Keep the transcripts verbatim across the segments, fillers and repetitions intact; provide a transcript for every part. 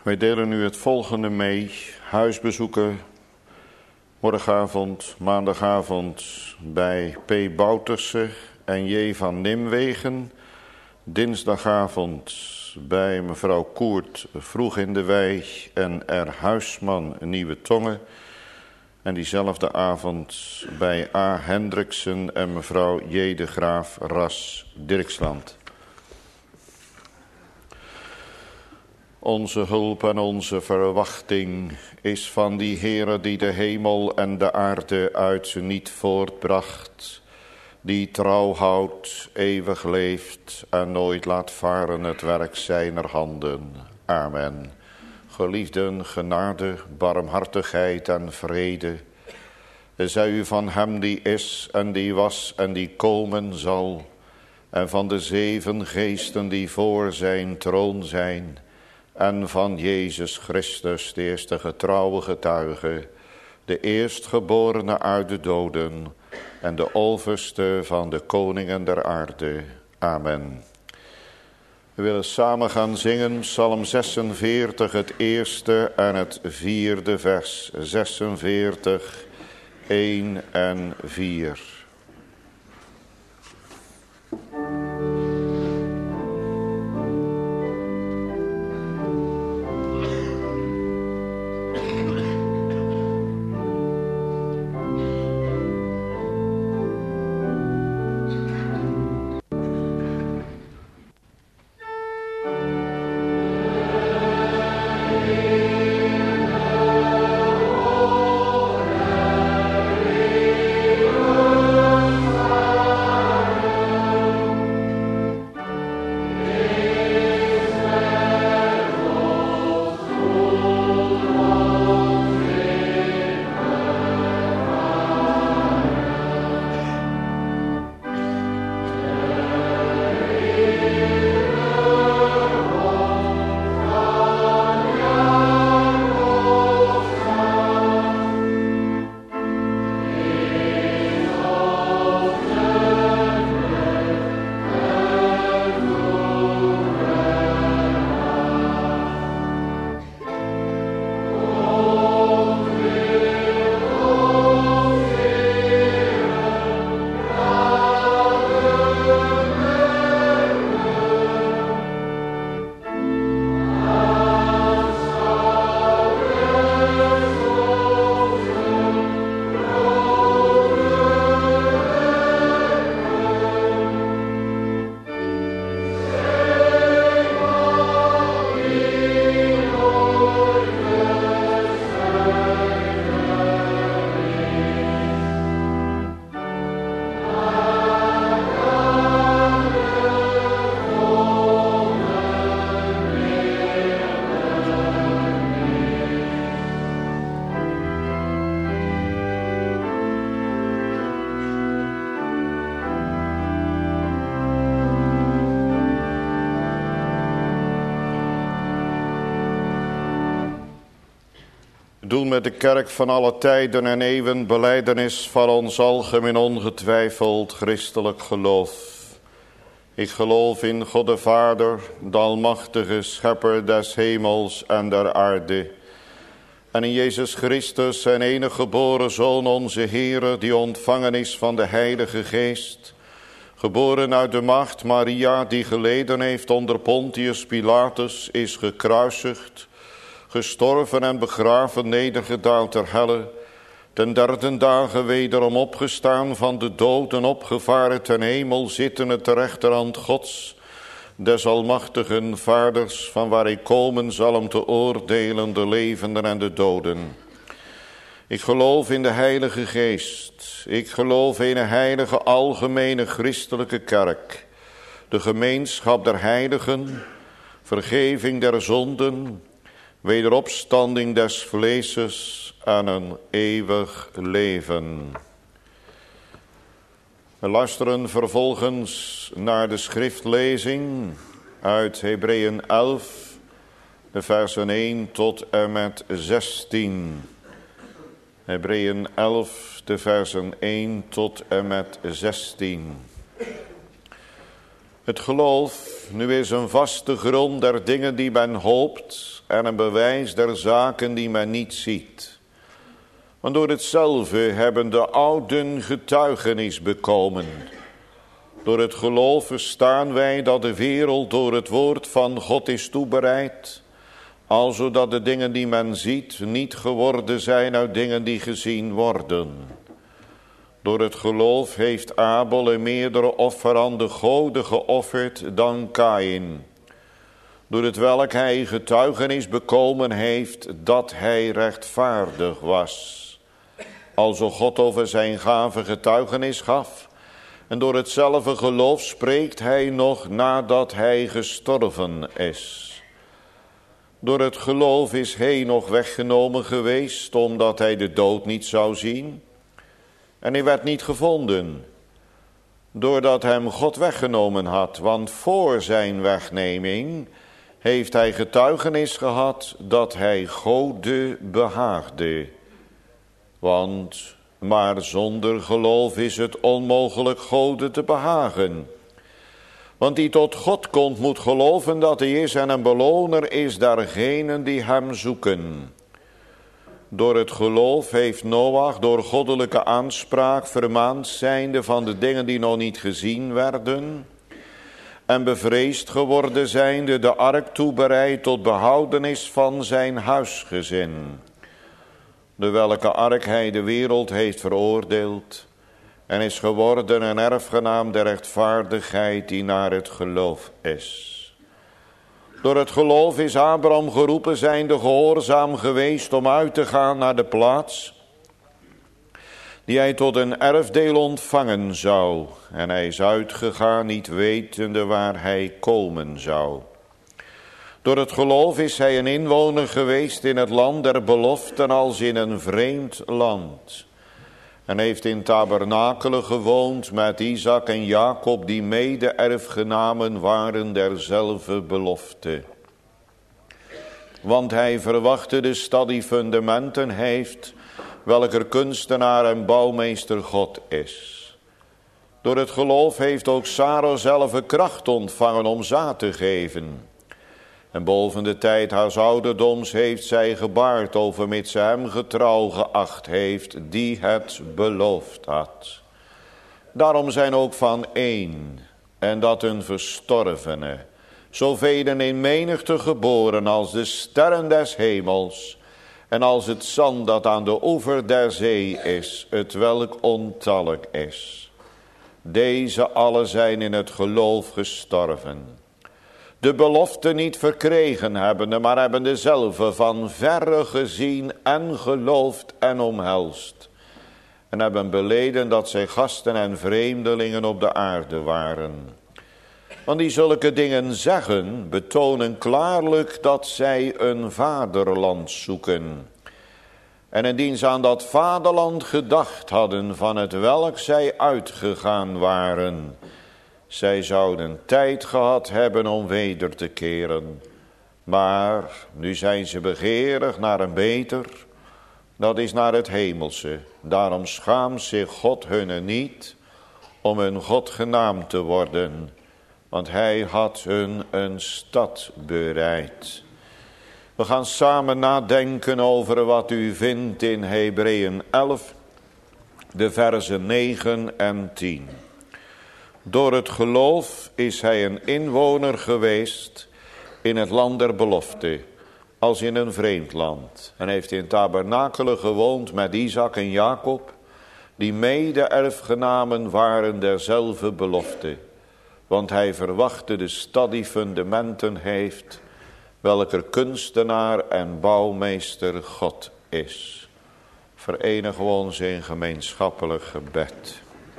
Wij delen u het volgende mee. Huisbezoeken morgenavond, maandagavond bij P. Bouterse en J. van Nimwegen. Dinsdagavond bij mevrouw Koert Vroeg in de Wei en R. Huisman Nieuwe Tongen. En diezelfde avond bij A. Hendriksen en mevrouw J. de Graaf Ras Dirksland. Onze hulp en onze verwachting is van die Heere die de hemel en de aarde uit ze niet voortbracht, die trouw houdt, eeuwig leeft en nooit laat varen het werk zijner handen. Amen. Geliefden, genade, barmhartigheid en vrede, zij u van hem die is en die was en die komen zal, en van de zeven geesten die voor zijn troon zijn, en van Jezus Christus, de eerste getrouwe getuige, de eerstgeborene uit de doden en de overste van de koningen der aarde. Amen. We willen samen gaan zingen Psalm zesenveertig, het eerste en het vierde vers. zesenveertig, één en vier. Doen met de kerk van alle tijden en eeuwen belijdenis van ons algemeen ongetwijfeld christelijk geloof. Ik geloof in God de Vader, de almachtige schepper des hemels en der aarde. En in Jezus Christus, zijn enige geboren Zoon, onze Heere, die ontvangen is van de Heilige Geest. Geboren uit de maagd Maria, die geleden heeft onder Pontius Pilatus, is gekruisigd, gestorven en begraven, nedergedaald ter helle, ten derde dagen wederom opgestaan van de dood en opgevaren ten hemel, zittende ter rechterhand Gods, des almachtigen Vaders, van waar hij komen zal om te oordelen de levenden en de doden. Ik geloof in de Heilige Geest. Ik geloof in een heilige algemene christelijke kerk, de gemeenschap der heiligen, vergeving der zonden, wederopstanding des vleeses en een eeuwig leven. We luisteren vervolgens naar de schriftlezing uit Hebreeën elf, de versen één tot en met zestien. Hebreeën elf, de versen één tot en met zestien. Het geloof nu is een vaste grond der dingen die men hoopt en een bewijs der zaken die men niet ziet. Want door hetzelfde hebben de ouden getuigenis bekomen. Door het geloof verstaan wij dat de wereld door het woord van God is toebereid, alzodat de dingen die men ziet niet geworden zijn uit dingen die gezien worden. Door het geloof heeft Abel een meerdere offer aan de goden geofferd dan Kaïn, door het welk hij getuigenis bekomen heeft dat hij rechtvaardig was, alzo God over zijn gave getuigenis gaf. En door hetzelfde geloof spreekt hij nog nadat hij gestorven is. Door het geloof is Henoch weggenomen geweest, omdat hij de dood niet zou zien. En hij werd niet gevonden, doordat hem God weggenomen had. Want voor zijn wegneming heeft hij getuigenis gehad dat hij Gode behaagde. Want maar zonder geloof is het onmogelijk Gode te behagen. Want die tot God komt moet geloven dat hij is en een beloner is dergenen die hem zoeken. Door het geloof heeft Noach door goddelijke aanspraak vermaand zijnde van de dingen die nog niet gezien werden, en bevreesd geworden zijnde de ark toebereid tot behoudenis van zijn huisgezin, de welke ark hij de wereld heeft veroordeeld en is geworden een erfgenaam der rechtvaardigheid die naar het geloof is. Door het geloof is Abraham geroepen zijnde gehoorzaam geweest om uit te gaan naar de plaats die hij tot een erfdeel ontvangen zou. En hij is uitgegaan niet wetende waar hij komen zou. Door het geloof is hij een inwoner geweest in het land der beloften als in een vreemd land. En heeft in tabernakelen gewoond met Isaac en Jacob die mede erfgenamen waren derzelfde belofte. Want hij verwachtte de stad die fundamenten heeft, welker kunstenaar en bouwmeester God is. Door het geloof heeft ook Sara zelf kracht ontvangen om zaad te geven. En boven de tijd haars ouderdoms heeft zij gebaard, overmits ze hem getrouw geacht heeft, die het beloofd had. Daarom zijn ook van één, en dat een verstorvene, zoveel in menigte geboren als de sterren des hemels, en als het zand dat aan de oever der zee is, het welk ontallijk is. Deze alle zijn in het geloof gestorven. De belofte niet verkregen hebbende, maar hebben dezelfde van verre gezien en geloofd en omhelst. En hebben beleden dat zij gasten en vreemdelingen op de aarde waren. Want die zulke dingen zeggen, betonen klaarlijk dat zij een vaderland zoeken. En indien ze aan dat vaderland gedacht hadden van het welk zij uitgegaan waren, zij zouden tijd gehad hebben om weder te keren. Maar nu zijn ze begeerig naar een beter, dat is naar het hemelse. Daarom schaamt zich God hunne niet om hun God genaamd te worden, want hij had hun een stad bereid. We gaan samen nadenken over wat u vindt in Hebreeën elf, de versen negen en tien. Door het geloof is hij een inwoner geweest in het land der belofte, als in een vreemd land. En heeft in tabernakelen gewoond met Isaac en Jacob, die mede erfgenamen waren derzelfde belofte. Want hij verwachtte de stad die fundamenten heeft, welker kunstenaar en bouwmeester God is. Verenigen we ons in gemeenschappelijk gebed.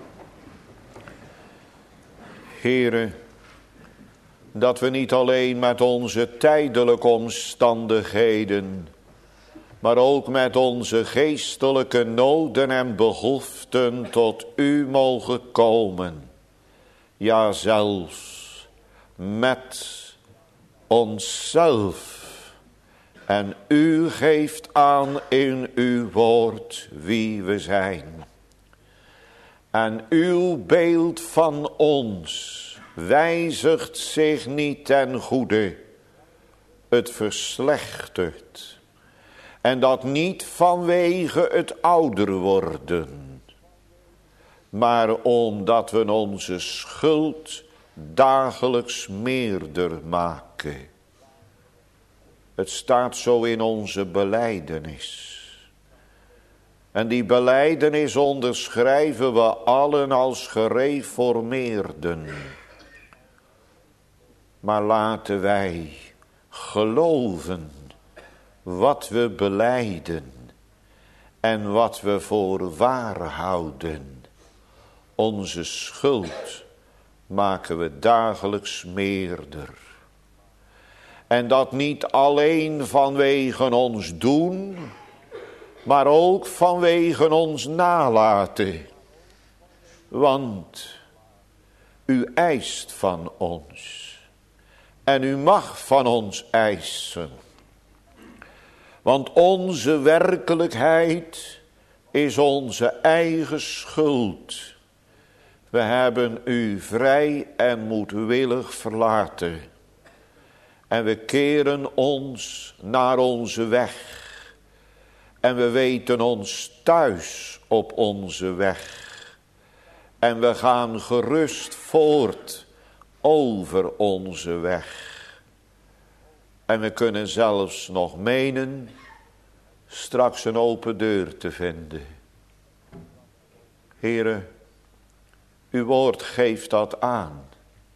Heere, dat we niet alleen met onze tijdelijke omstandigheden, maar ook met onze geestelijke noden en behoeften tot u mogen komen. Ja, zelfs met onszelf. En u geeft aan in uw woord wie we zijn. En uw beeld van ons wijzigt zich niet ten goede. het verslechtert. En dat niet vanwege het ouder worden, maar omdat we onze schuld dagelijks meerder maken. Het staat zo in onze belijdenis. En die belijdenis onderschrijven we allen als gereformeerden. Maar laten wij geloven wat we belijden en wat we voor waar houden. Onze schuld maken we dagelijks meerder. En dat niet alleen vanwege ons doen, maar ook vanwege ons nalaten. Want u eist van ons. En u mag van ons eisen. Want onze werkelijkheid is onze eigen schuld. We hebben u vrij en moedwillig verlaten. En we keren ons naar onze weg. En we weten ons thuis op onze weg. En we gaan gerust voort over onze weg. En we kunnen zelfs nog menen straks een open deur te vinden. Heere, uw woord geeft dat aan.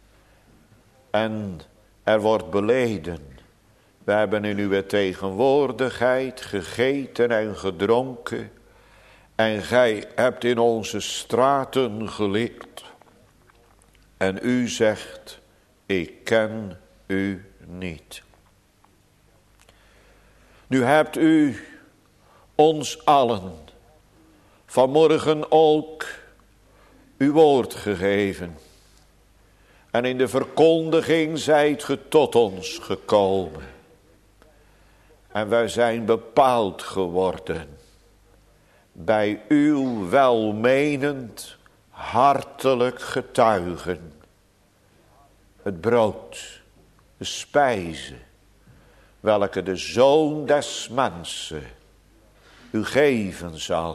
En er wordt beleden. We hebben in uw tegenwoordigheid gegeten en gedronken. En gij hebt in onze straten geleerd. En u zegt, ik ken u niet. Nu hebt u ons allen vanmorgen ook uw woord gegeven. En in de verkondiging zijt ge tot ons gekomen. En wij zijn bepaald geworden bij uw welmenend, hartelijk getuigen. Het brood, de spijze, welke de Zoon des Mensen u geven zal.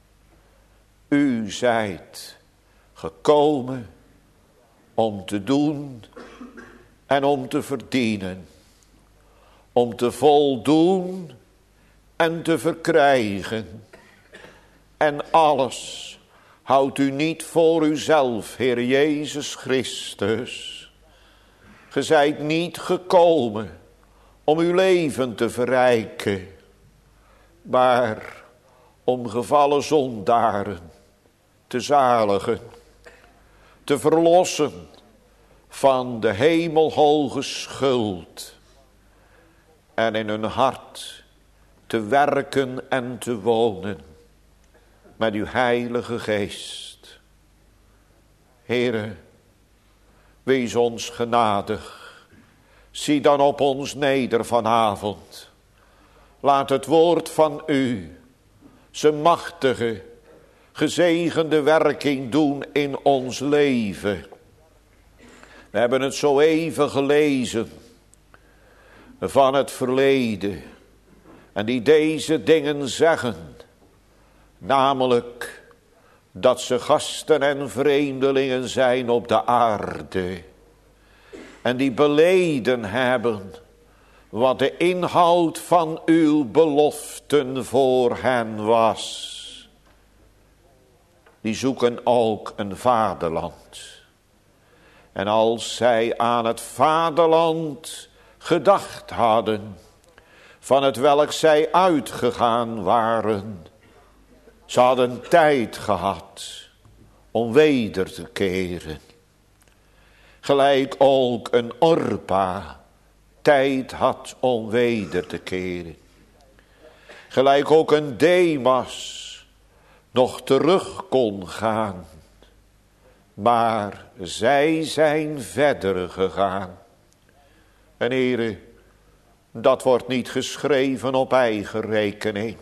U zijt gekomen om te doen en om te verdienen. Om te voldoen en te verkrijgen. En alles houdt u niet voor uzelf, Heer Jezus Christus. Ge zijt niet gekomen om uw leven te verrijken, maar om gevallen zondaren te zaligen, te verlossen van de hemelhoge schuld en in hun hart te werken en te wonen met uw heilige geest. Heere, wees ons genadig. Zie dan op ons neder vanavond. Laat het woord van u zijn machtige, gezegende werking doen in ons leven. We hebben het zo even gelezen van het verleden. En die deze dingen zeggen. Namelijk dat ze gasten en vreemdelingen zijn op de aarde. En die beleden hebben wat de inhoud van uw beloften voor hen was. Die zoeken ook een vaderland. En als zij aan het vaderland gedacht hadden, van het welk zij uitgegaan waren, ze hadden tijd gehad om weder te keren. Gelijk ook een Orpa tijd had om weder te keren. Gelijk ook een Demas nog terug kon gaan. Maar zij zijn verder gegaan. En Heere, dat wordt niet geschreven op eigen rekening.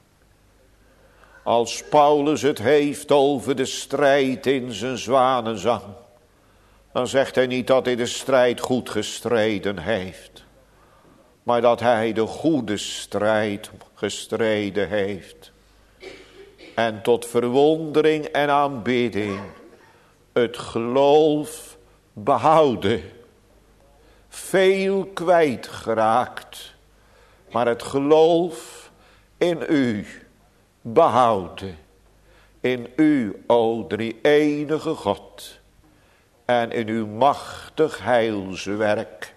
Als Paulus het heeft over de strijd in zijn zwanenzang, dan zegt hij niet dat hij de strijd goed gestreden heeft. maar dat hij de goede strijd gestreden heeft. En tot verwondering en aanbidding het geloof behouden. Veel kwijtgeraakt, maar het geloof in u behouden. In u, o drie enige God, en in uw machtig heilswerk.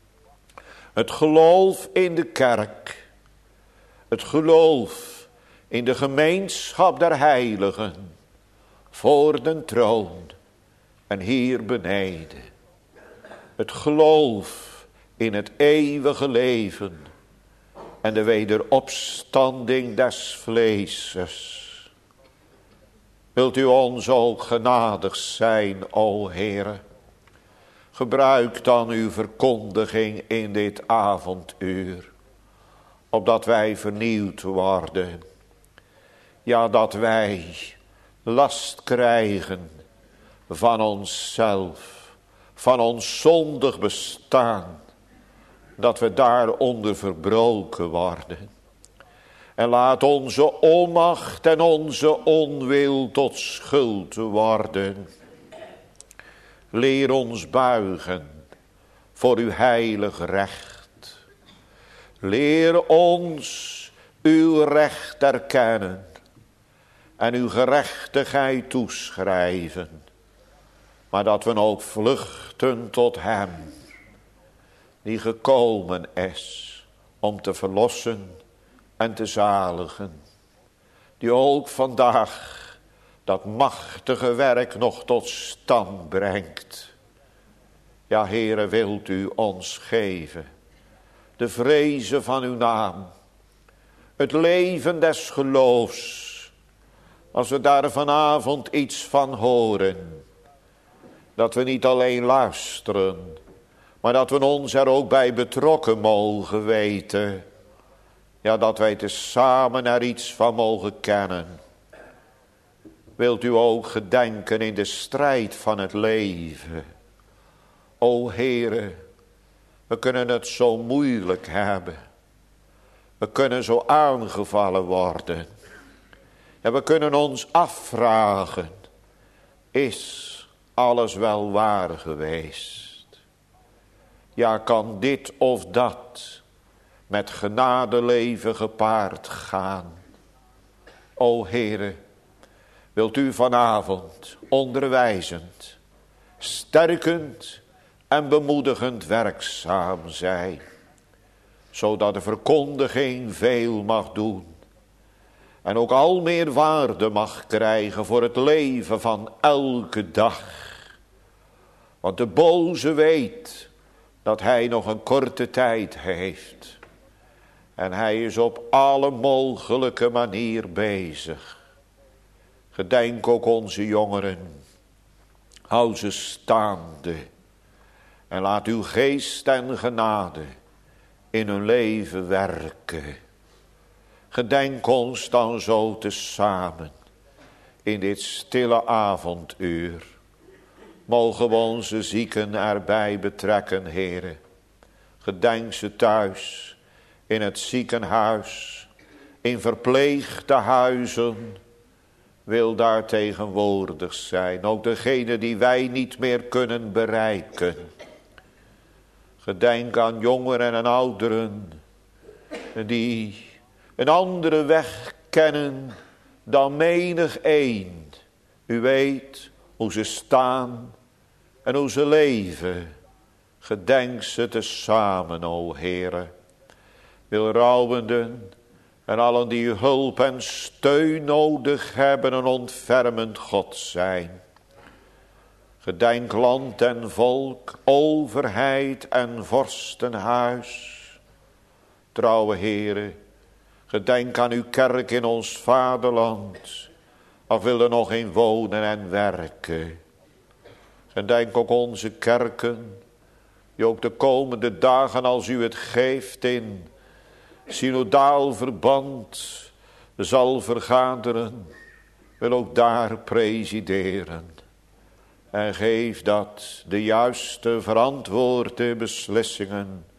Het geloof in de kerk, het geloof in de gemeenschap der heiligen, voor den troon en hier beneden. Het geloof in het eeuwige leven en de wederopstanding des vleeses. Wilt u ons ook genadig zijn, o Heere. Gebruik dan uw verkondiging in dit avonduur, opdat wij vernieuwd worden. Ja, dat wij last krijgen van onszelf, van ons zondig bestaan, dat we daaronder verbroken worden. En laat onze onmacht en onze onwil tot schuld worden. Leer ons buigen voor uw heilig recht. Leer ons uw recht erkennen en uw gerechtigheid toeschrijven. Maar dat we ook vluchten tot hem die gekomen is om te verlossen en te zaligen. Die ook vandaag dat machtige werk nog tot stand brengt. Ja, Heere, wilt u ons geven de vrezen van uw naam, het leven des geloofs. Als we daar vanavond iets van horen, dat we niet alleen luisteren, maar dat we ons er ook bij betrokken mogen weten. Ja, dat wij tezamen er iets van mogen kennen. Wilt u ook gedenken in de strijd van het leven. O Heere, we kunnen het zo moeilijk hebben. We kunnen zo aangevallen worden. En we kunnen ons afvragen, is alles wel waar geweest? Ja, kan dit of dat met genadeleven gepaard gaan? O Heere, wilt u vanavond onderwijzend, sterkend en bemoedigend werkzaam zijn, zodat de verkondiging veel mag doen en ook al meer waarde mag krijgen voor het leven van elke dag. Want de boze weet dat hij nog een korte tijd heeft. En hij is op alle mogelijke manier bezig. Gedenk ook onze jongeren. Hou ze staande. En laat uw geest en genade in hun leven werken. Gedenk ons dan zo tezamen in dit stille avonduur. Mogen we onze zieken erbij betrekken, Heere. Gedenk ze thuis, in het ziekenhuis, in verpleegde huizen. Wil daar tegenwoordig zijn. Ook degene die wij niet meer kunnen bereiken. Gedenk aan jongeren en ouderen die een andere weg kennen dan menig een. U weet hoe ze staan en hoe ze leven. Gedenk ze tezamen, o Heere. Wil rouwenden en allen die hulp en steun nodig hebben een ontfermend God zijn. Gedenk land en volk, overheid en vorstenhuis. Trouwe Heere, gedenk aan uw kerk in ons vaderland. Ach, wil er nog in wonen en werken. Gedenk ook onze kerken, die ook de komende dagen als u het geeft in synodaal verband zal vergaderen. Wil ook daar presideren. En geef dat de juiste verantwoorde beslissingen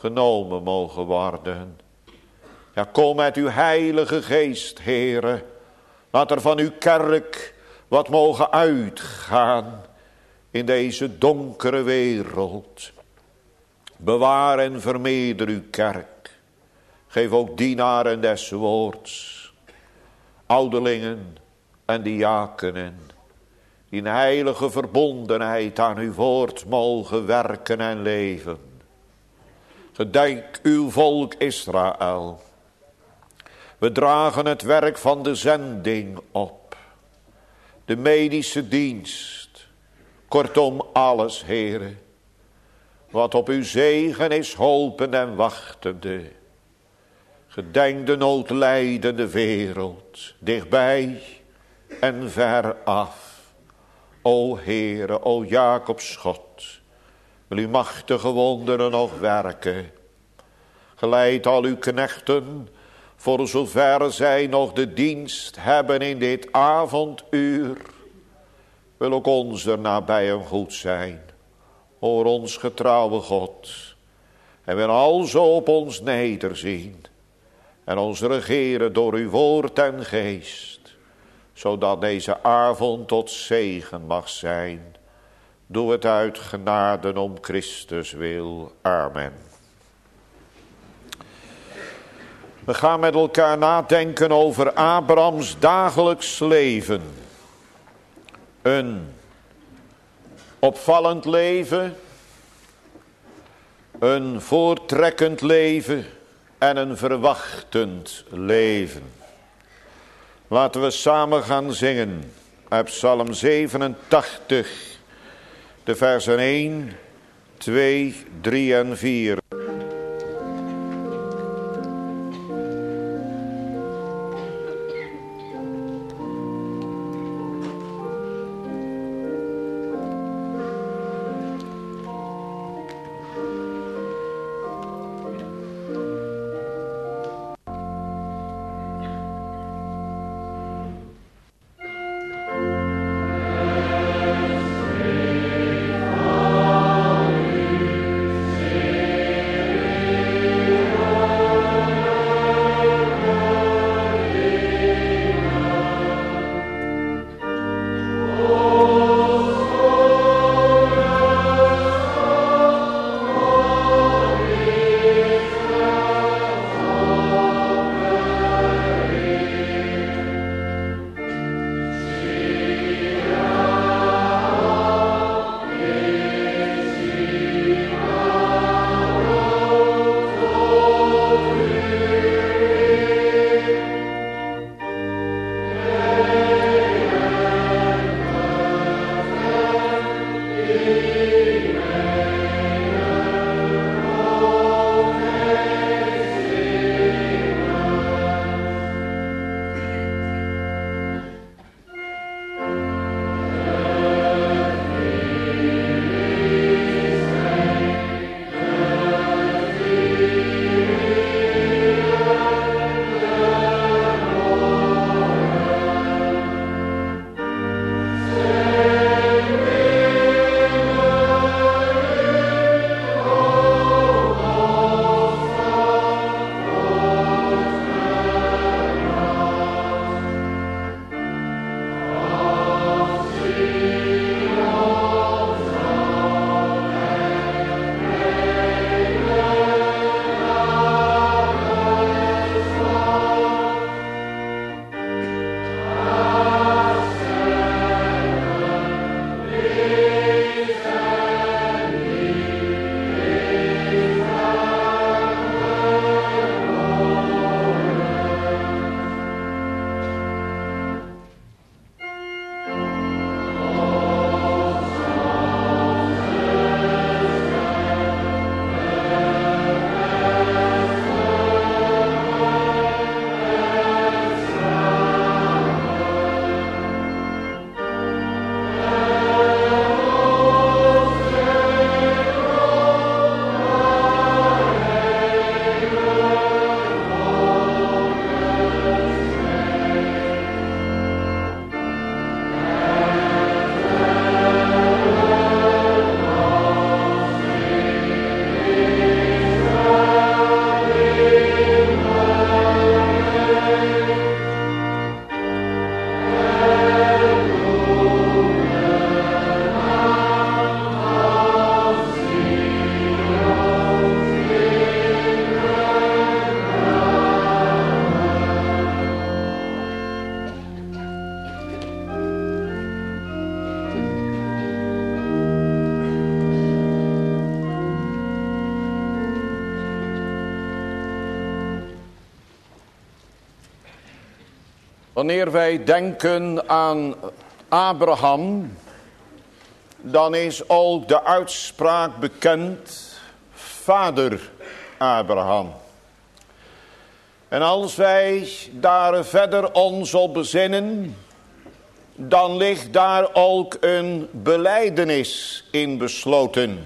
genomen mogen worden. Ja, kom met uw heilige geest, Heere. Laat er van uw kerk wat mogen uitgaan in deze donkere wereld. Bewaar en vermeerder uw kerk. Geef ook dienaren des woords, ouderlingen en diakenen, die in heilige verbondenheid aan uw woord mogen werken en leven. Gedenk uw volk Israël. We dragen het werk van de zending op. De medische dienst. Kortom alles, Heere. Wat op uw zegen is hopen en wachtende. Gedenk de noodlijdende wereld. Dichtbij en ver af. O Heere, o Jacobs God. Wil uw machtige wonderen nog werken. Geleid al uw knechten, voor zover zij nog de dienst hebben in dit avonduur. Wil ook ons er nabij en goed zijn. Hoor ons getrouwe God. En wil alzo op ons nederzien. En ons regeren door uw woord en geest. Zodat deze avond tot zegen mag zijn. Doe het uit genade om Christus wil. Amen. We gaan met elkaar nadenken over Abrahams dagelijks leven. Een opvallend leven. Een voortrekkend leven. En een verwachtend leven. Laten we samen gaan zingen uit Psalm zevenentachtig. De versen één, twee, drie en vier. Amen. Wanneer wij denken aan Abraham, dan is ook de uitspraak bekend, vader Abraham. En als wij daar verder ons op bezinnen, dan ligt daar ook een belijdenis in besloten.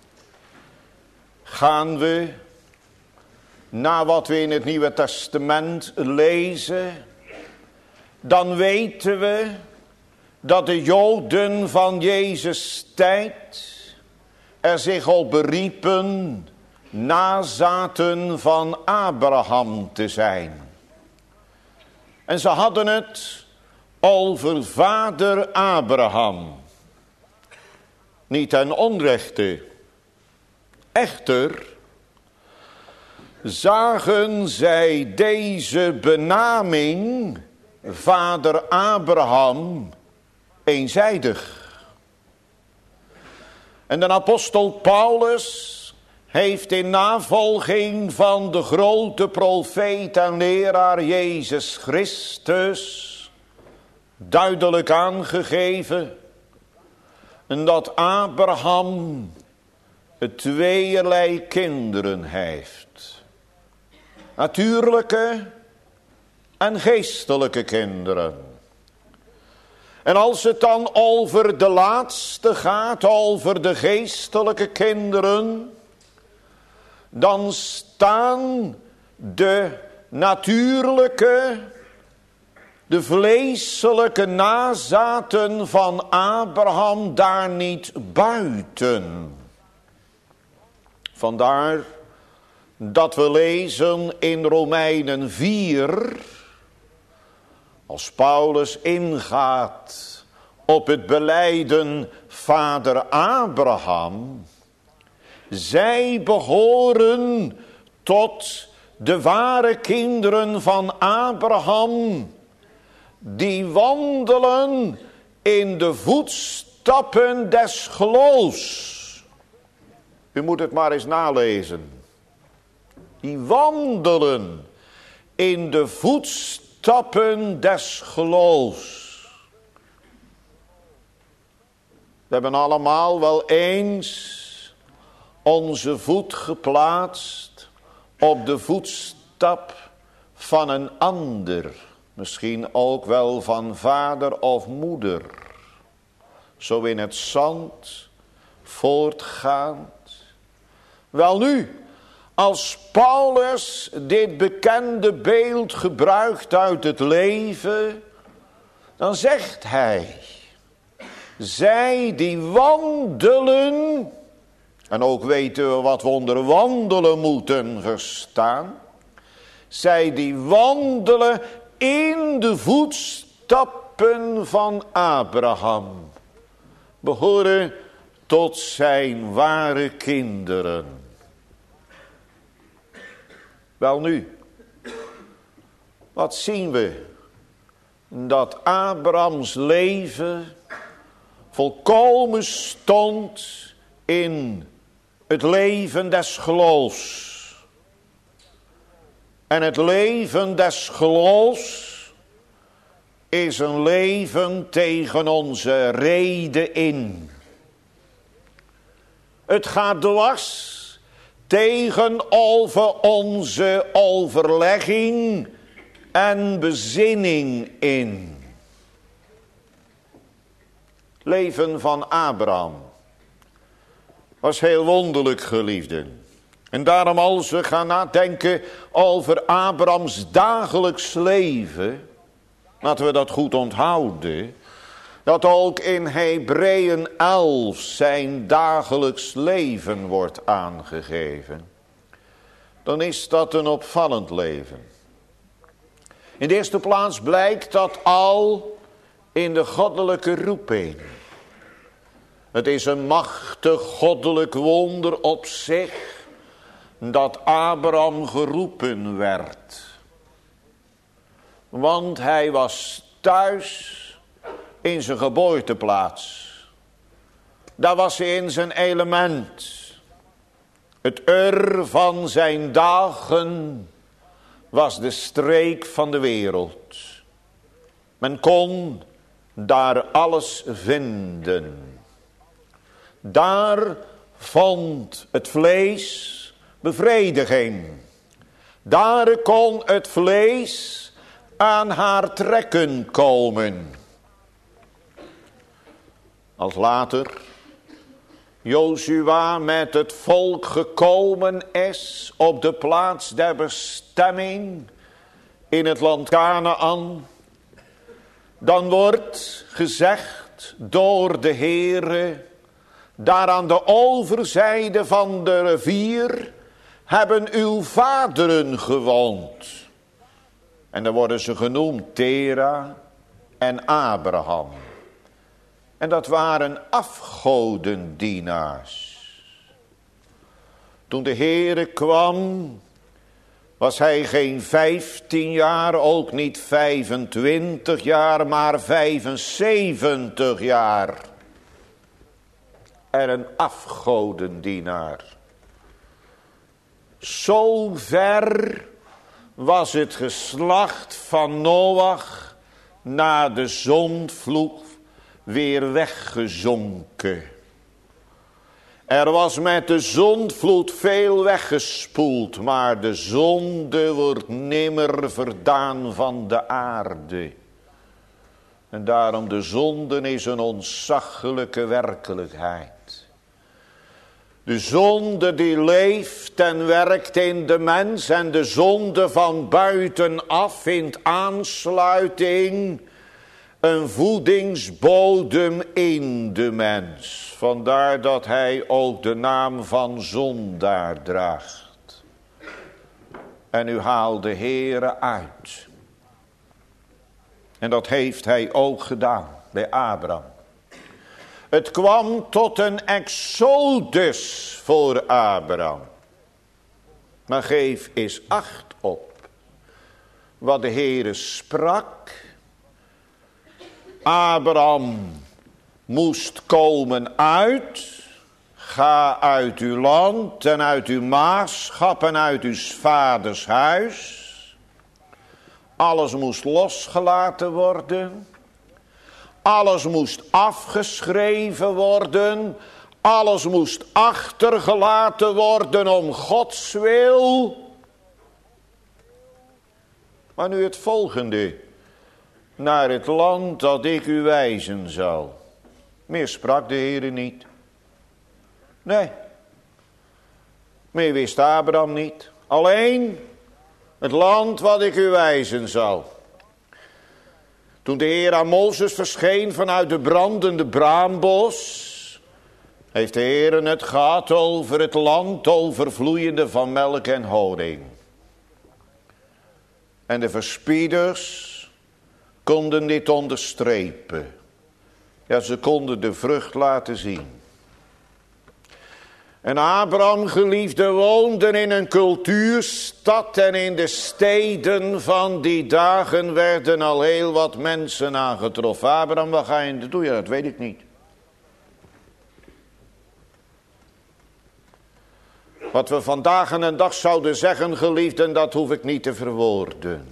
Gaan we naar wat we in het Nieuwe Testament lezen, dan weten we dat de Joden van Jezus' tijd er zich op beriepen nazaten van Abraham te zijn. En ze hadden het over vader Abraham. Niet ten onrechte. Echter zagen zij deze benaming vader Abraham eenzijdig. En de apostel Paulus heeft in navolging van de grote profeet en leraar Jezus Christus duidelijk aangegeven dat Abraham tweeërlei kinderen heeft. Natuurlijke en geestelijke kinderen. En als het dan over de laatste gaat, over de geestelijke kinderen, dan staan de natuurlijke, de vleeselijke nazaten van Abraham daar niet buiten. Vandaar dat we lezen in Romeinen vier, als Paulus ingaat op het belijden vader Abraham, zij behoren tot de ware kinderen van Abraham, die wandelen in de voetstappen des geloofs. U moet het maar eens nalezen. Die wandelen in de voetstappen des geloofs. We hebben allemaal wel eens onze voet geplaatst op de voetstap van een ander. Misschien ook wel van vader of moeder. Zo in het zand voortgaand. Welnu, als Paulus dit bekende beeld gebruikt uit het leven, dan zegt hij, zij die wandelen, en ook weten we wat we onder wandelen moeten verstaan, zij die wandelen in de voetstappen van Abraham, behoren tot zijn ware kinderen. Welnu, wat zien we? Dat Abrahams leven volkomen stond in het leven des geloofs. En het leven des geloofs is een leven tegen onze rede in. Het gaat dwars tegenover onze overlegging en bezinning in. Leven van Abraham was heel wonderlijk, geliefden. En daarom als we gaan nadenken over Abrahams dagelijks leven, laten we dat goed onthouden, dat ook in Hebreeën elf zijn dagelijks leven wordt aangegeven. Dan is dat een opvallend leven. In de eerste plaats blijkt dat al in de goddelijke roeping. Het is een machtig goddelijk wonder op zich dat Abraham geroepen werd. Want hij was thuis in zijn geboorteplaats. Daar was hij in zijn element. Het ur van zijn dagen was de streek van de wereld. Men kon daar alles vinden. Daar vond het vlees bevrediging. Daar kon het vlees aan haar trekken komen. Als later Jozua met het volk gekomen is op de plaats der bestemming in het land Kanaan, dan wordt gezegd door de Heere, daar aan de overzijde van de rivier hebben uw vaderen gewoond. En dan worden ze genoemd Tera en Abraham. En dat waren afgodendienaars. Toen de Heere kwam, was hij geen vijftien jaar, ook niet vijfentwintig jaar, maar vijfenzeventig jaar. En een afgodendienaar. Zo ver was het geslacht van Noach na de zondvloed weer weggezonken. Er was met de zondvloed veel weggespoeld, maar de zonde wordt nimmer verdaan van de aarde. En daarom de zonde is een ontzaglijke werkelijkheid. De zonde die leeft en werkt in de mens en de zonde van buitenaf vindt aansluiting, een voedingsbodem in de mens. Vandaar dat hij ook de naam van zondaar draagt. En u haalt de Heere uit. En dat heeft hij ook gedaan bij Abraham. Het kwam tot een exodus voor Abraham. Maar geef eens acht op wat de Heere sprak. Abraham moest komen uit. Ga uit uw land en uit uw maagschap en uit uw vaders huis. Alles moest losgelaten worden. Alles moest afgeschreven worden. Alles moest achtergelaten worden om Gods wil. Maar nu het volgende. Naar het land dat ik u wijzen zal. Meer sprak de Heere niet. Nee. Meer wist Abraham niet. Alleen het land wat ik u wijzen zal. Toen de Heer aan Mozes verscheen vanuit de brandende braambos, heeft de Heer het gehad over het land overvloeiende van melk en honing. En de verspieders konden dit onderstrepen. Ja, ze konden de vrucht laten zien. En Abraham, geliefde, woonde in een cultuurstad en in de steden van die dagen werden al heel wat mensen aangetroffen. Abraham, wat ga je doen? Ja, dat weet ik niet. Wat we vandaag en een dag zouden zeggen, geliefden, dat hoef ik niet te verwoorden.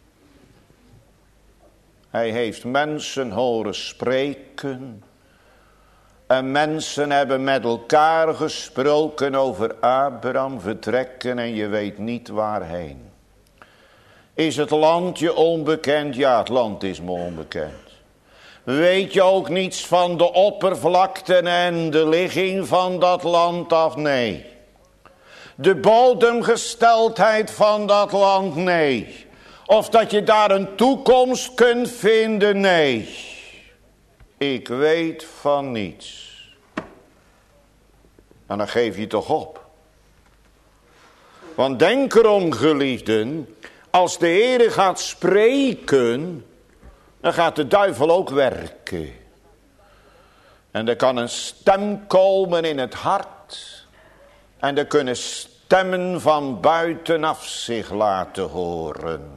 Hij heeft mensen horen spreken. En mensen hebben met elkaar gesproken over Abraham vertrekken en je weet niet waarheen. Is het land je onbekend? Ja, het land is me onbekend. Weet je ook niets van de oppervlakten en de ligging van dat land af? Nee. De bodemgesteldheid van dat land? Nee. Of dat je daar een toekomst kunt vinden? Nee. Ik weet van niets. En dan geef je toch op. Want denk erom, geliefden, als de Heer gaat spreken, dan gaat de duivel ook werken. En er kan een stem komen in het hart. En er kunnen stemmen van buitenaf zich laten horen.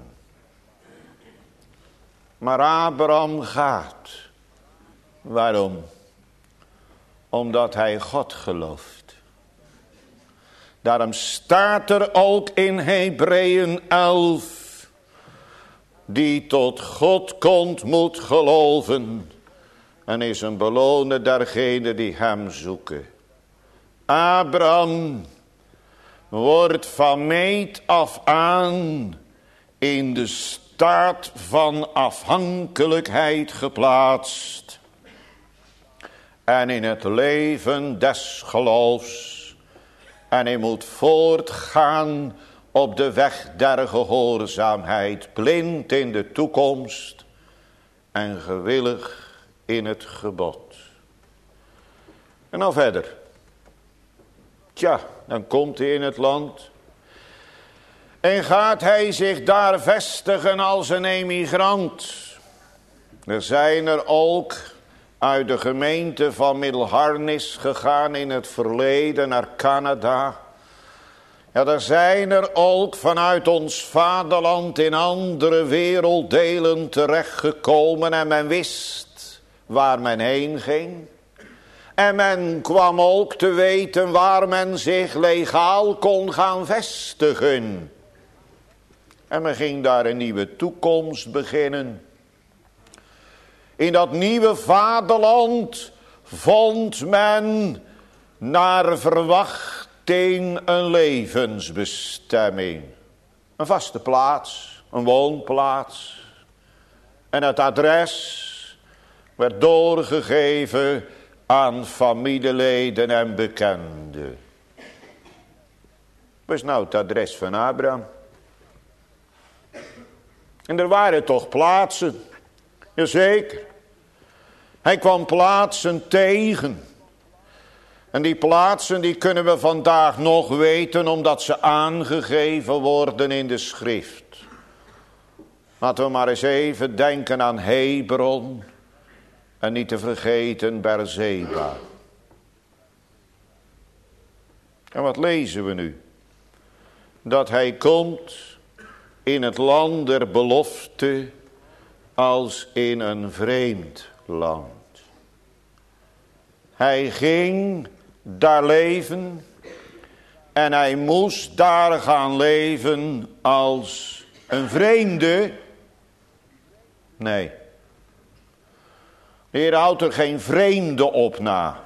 Maar Abraham gaat. Waarom? Omdat hij God gelooft. Daarom staat er ook in Hebreeën elf. die tot God komt moet geloven en is een beloner dergenen die hem zoeken. Abraham wordt van meet af aan in de staat van afhankelijkheid geplaatst en in het leven des geloofs. En hij moet voortgaan op de weg der gehoorzaamheid, blind in de toekomst en gewillig in het gebod. En dan verder. Tja, dan komt hij in het land en gaat hij zich daar vestigen als een emigrant. Er zijn er ook uit de gemeente van Middelharnis gegaan in het verleden naar Canada. Ja, er zijn er ook vanuit ons vaderland in andere werelddelen terechtgekomen en men wist waar men heen ging. En men kwam ook te weten waar men zich legaal kon gaan vestigen. En men ging daar een nieuwe toekomst beginnen. In dat nieuwe vaderland vond men naar verwachting een levensbestemming. Een vaste plaats, een woonplaats. En het adres werd doorgegeven aan familieleden en bekenden. Wat is nou het adres van Abraham? En er waren toch plaatsen. Jazeker. Hij kwam plaatsen tegen. En die plaatsen die kunnen we vandaag nog weten omdat ze aangegeven worden in de schrift. Laten we maar eens even denken aan Hebron. En niet te vergeten Berzeba. En wat lezen we nu? Dat hij komt in het land der belofte als in een vreemd land. Hij ging daar leven en hij moest daar gaan leven als een vreemde. Nee. De Heer houdt er geen vreemde op na.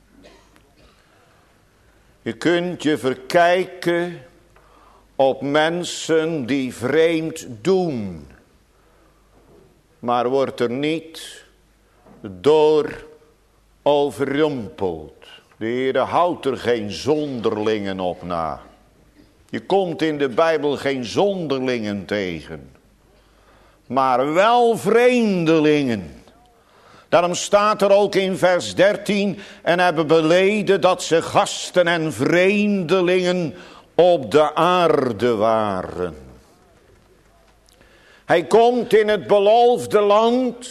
Je kunt je verkijken op mensen die vreemd doen. Maar wordt er niet door overrumpeld. De Heer houdt er geen zonderlingen op na. Je komt in de Bijbel geen zonderlingen tegen. Maar wel vreemdelingen. Daarom staat er ook in vers dertien. En hebben beleden dat ze gasten en vreemdelingen op de aarde waren. Hij komt in het beloofde land.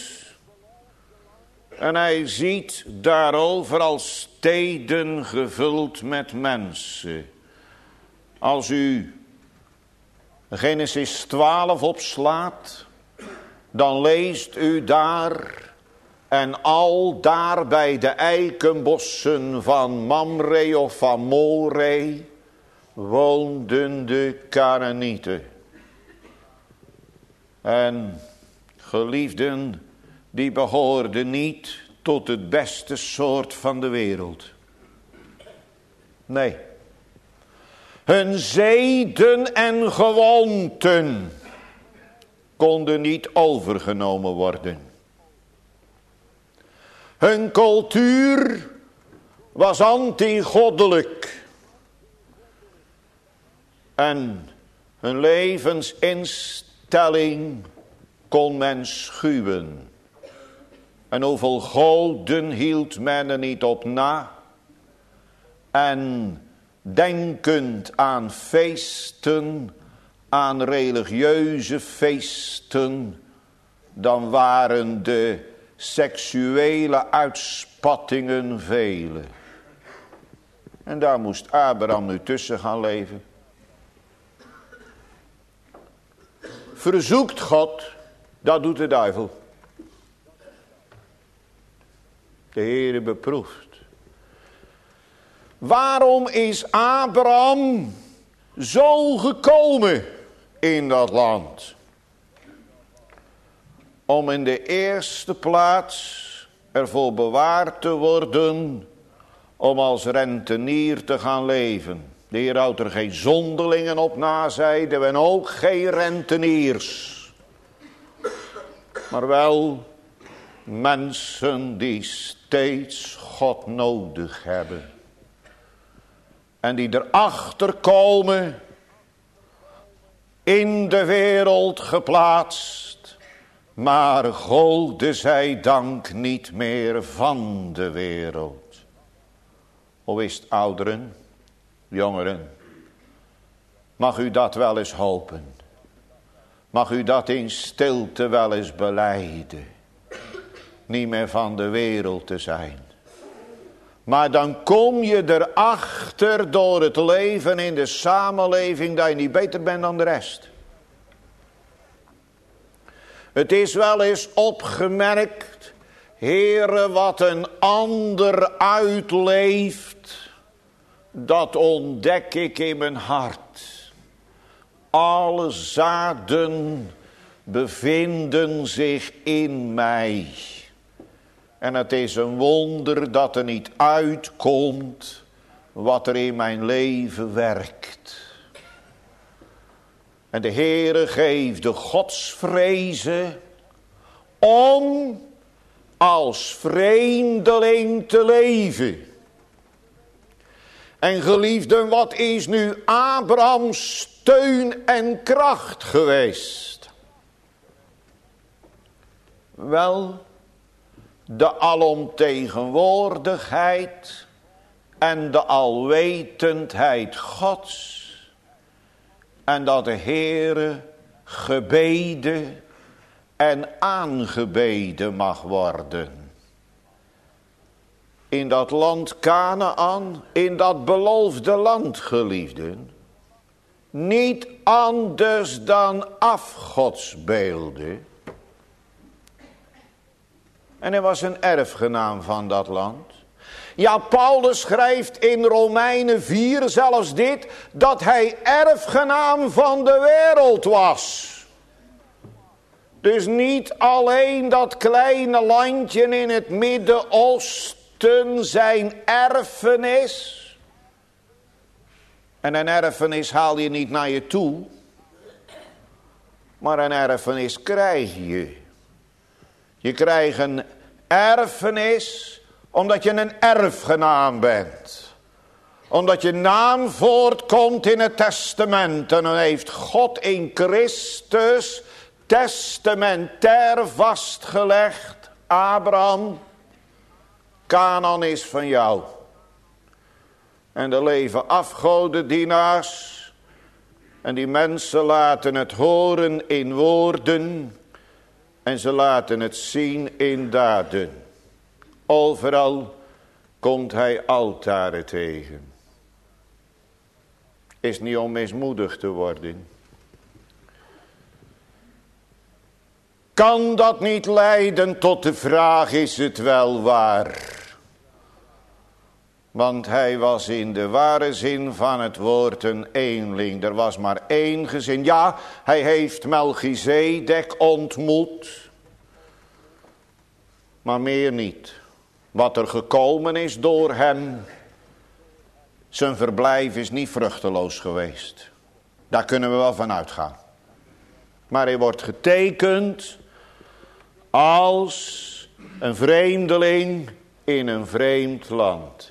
En hij ziet daar overal steden gevuld met mensen. Als u Genesis twaalf opslaat, dan leest u daar. En al daar bij de eikenbossen van Mamre of van More woonden de Kanaanieten. En geliefden, die behoorden niet tot het beste soort van de wereld. Nee. Hun zeden en gewoonten konden niet overgenomen worden. Hun cultuur was anti-goddelijk. En hun levensinstelling kon men schuwen. En hoeveel goden hield men er niet op na. En denkend aan feesten, aan religieuze feesten, dan waren de seksuele uitspattingen vele. En daar moest Abraham nu tussen gaan leven. Verzoekt God, dat doet de duivel. De Heere beproeft. Waarom is Abraham zo gekomen in dat land? om in de eerste plaats ervoor bewaard te worden om als rentenier te gaan leven. De Heer houdt er geen zonderlingen op nazijde en ook geen renteniers. Maar wel mensen die steeds God nodig hebben. En die erachter komen, in de wereld geplaatst, maar gode zij dank niet meer van de wereld. Hoe is het, ouderen, jongeren? Mag u dat wel eens hopen? Mag u dat in stilte wel eens belijden? Niet meer van de wereld te zijn. Maar dan kom je erachter door het leven in de samenleving dat je niet beter bent dan de rest. Het is wel eens opgemerkt, Heere, wat een ander uitleeft, dat ontdek ik in mijn hart. Alle zaden bevinden zich in mij. En het is een wonder dat er niet uitkomt wat er in mijn leven werkt. En de Heere geeft de godsvrezen om als vreemdeling te leven. En geliefden, wat is nu Abrahams steun en kracht geweest? Wel, de alomtegenwoordigheid en de alwetendheid Gods. En dat de Heere gebeden en aangebeden mag worden. In dat land Kanaan, in dat beloofde land, geliefden. Niet anders dan afgodsbeelden. En hij was een erfgenaam van dat land. Ja, Paulus schrijft in Romeinen vier zelfs dit, dat hij erfgenaam van de wereld was. Dus niet alleen dat kleine landje in het Midden-Oosten zijn erfenis. En een erfenis haal je niet naar je toe. Maar een erfenis krijg je. Je krijgt een erfenis omdat je een erfgenaam bent. Omdat je naam voortkomt in het testament. En dan heeft God in Christus testamentair vastgelegd. Abraham, Kanaan is van jou. En er leven afgodendienaars. En die mensen laten het horen in woorden. En ze laten het zien in daden. Overal komt hij altaren tegen. Is niet om mismoedig te worden. Kan dat niet leiden tot de vraag, is het wel waar? Want hij was in de ware zin van het woord een eenling. Er was maar één gezin. Ja, hij heeft Melchizedek ontmoet. Maar meer niet. Wat er gekomen is door hem. Zijn verblijf is niet vruchteloos geweest. Daar kunnen we wel van uitgaan. Maar hij wordt getekend als een vreemdeling in een vreemd land.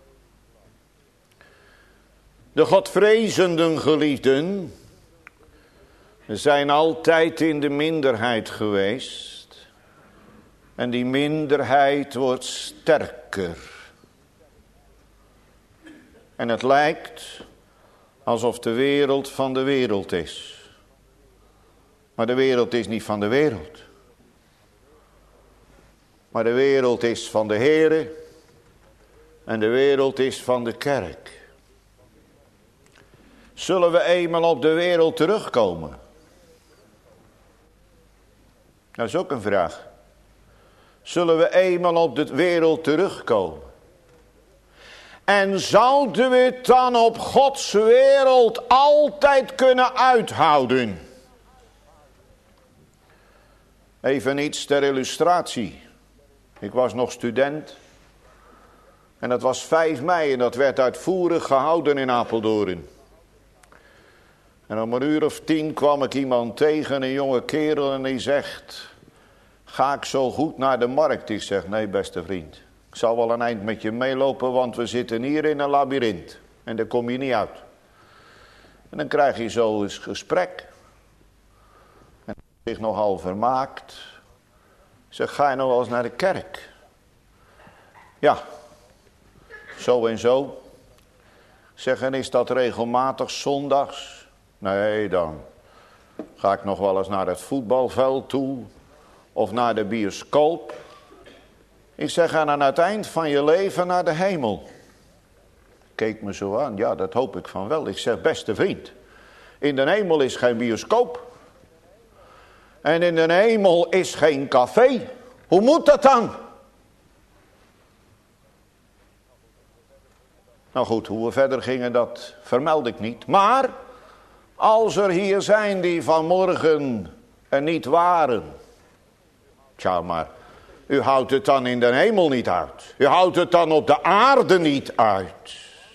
De godvrezenden geliefden zijn altijd in de minderheid geweest. En die minderheid wordt sterker. En het lijkt alsof de wereld van de wereld is. Maar de wereld is niet van de wereld. Maar de wereld is van de Heere. En de wereld is van de kerk. Zullen we eenmaal op de wereld terugkomen? Dat is ook een vraag. Zullen we eenmaal op de wereld terugkomen? En zouden we het dan op Gods wereld altijd kunnen uithouden? Even iets ter illustratie. Ik was nog student. En dat was vijf mei en dat werd uitvoerig gehouden in Apeldoorn. En om een uur of tien kwam ik iemand tegen, een jonge kerel, en die zegt: ga ik zo goed naar de markt? Ik zeg: nee, beste vriend. Ik zal wel een eind met je meelopen, want we zitten hier in een labyrint. En daar kom je niet uit. En dan krijg je zo eens gesprek. En zich nogal vermaakt. Ik zeg: ga je nog wel eens naar de kerk? Ja, zo en zo. Ik zeg: en is dat regelmatig zondags? Nee, dan ga ik nog wel eens naar het voetbalveld toe. Of naar de bioscoop. Ik zeg: en aan het eind van je leven naar de hemel. Keek me zo aan. Ja, dat hoop ik van wel. Ik zeg: beste vriend, in de hemel is geen bioscoop. En in de hemel is geen café. Hoe moet dat dan? Nou goed, hoe we verder gingen, dat vermeld ik niet. Maar als er hier zijn die vanmorgen er niet waren. Tja, maar u houdt het dan in de hemel niet uit. U houdt het dan op de aarde niet uit.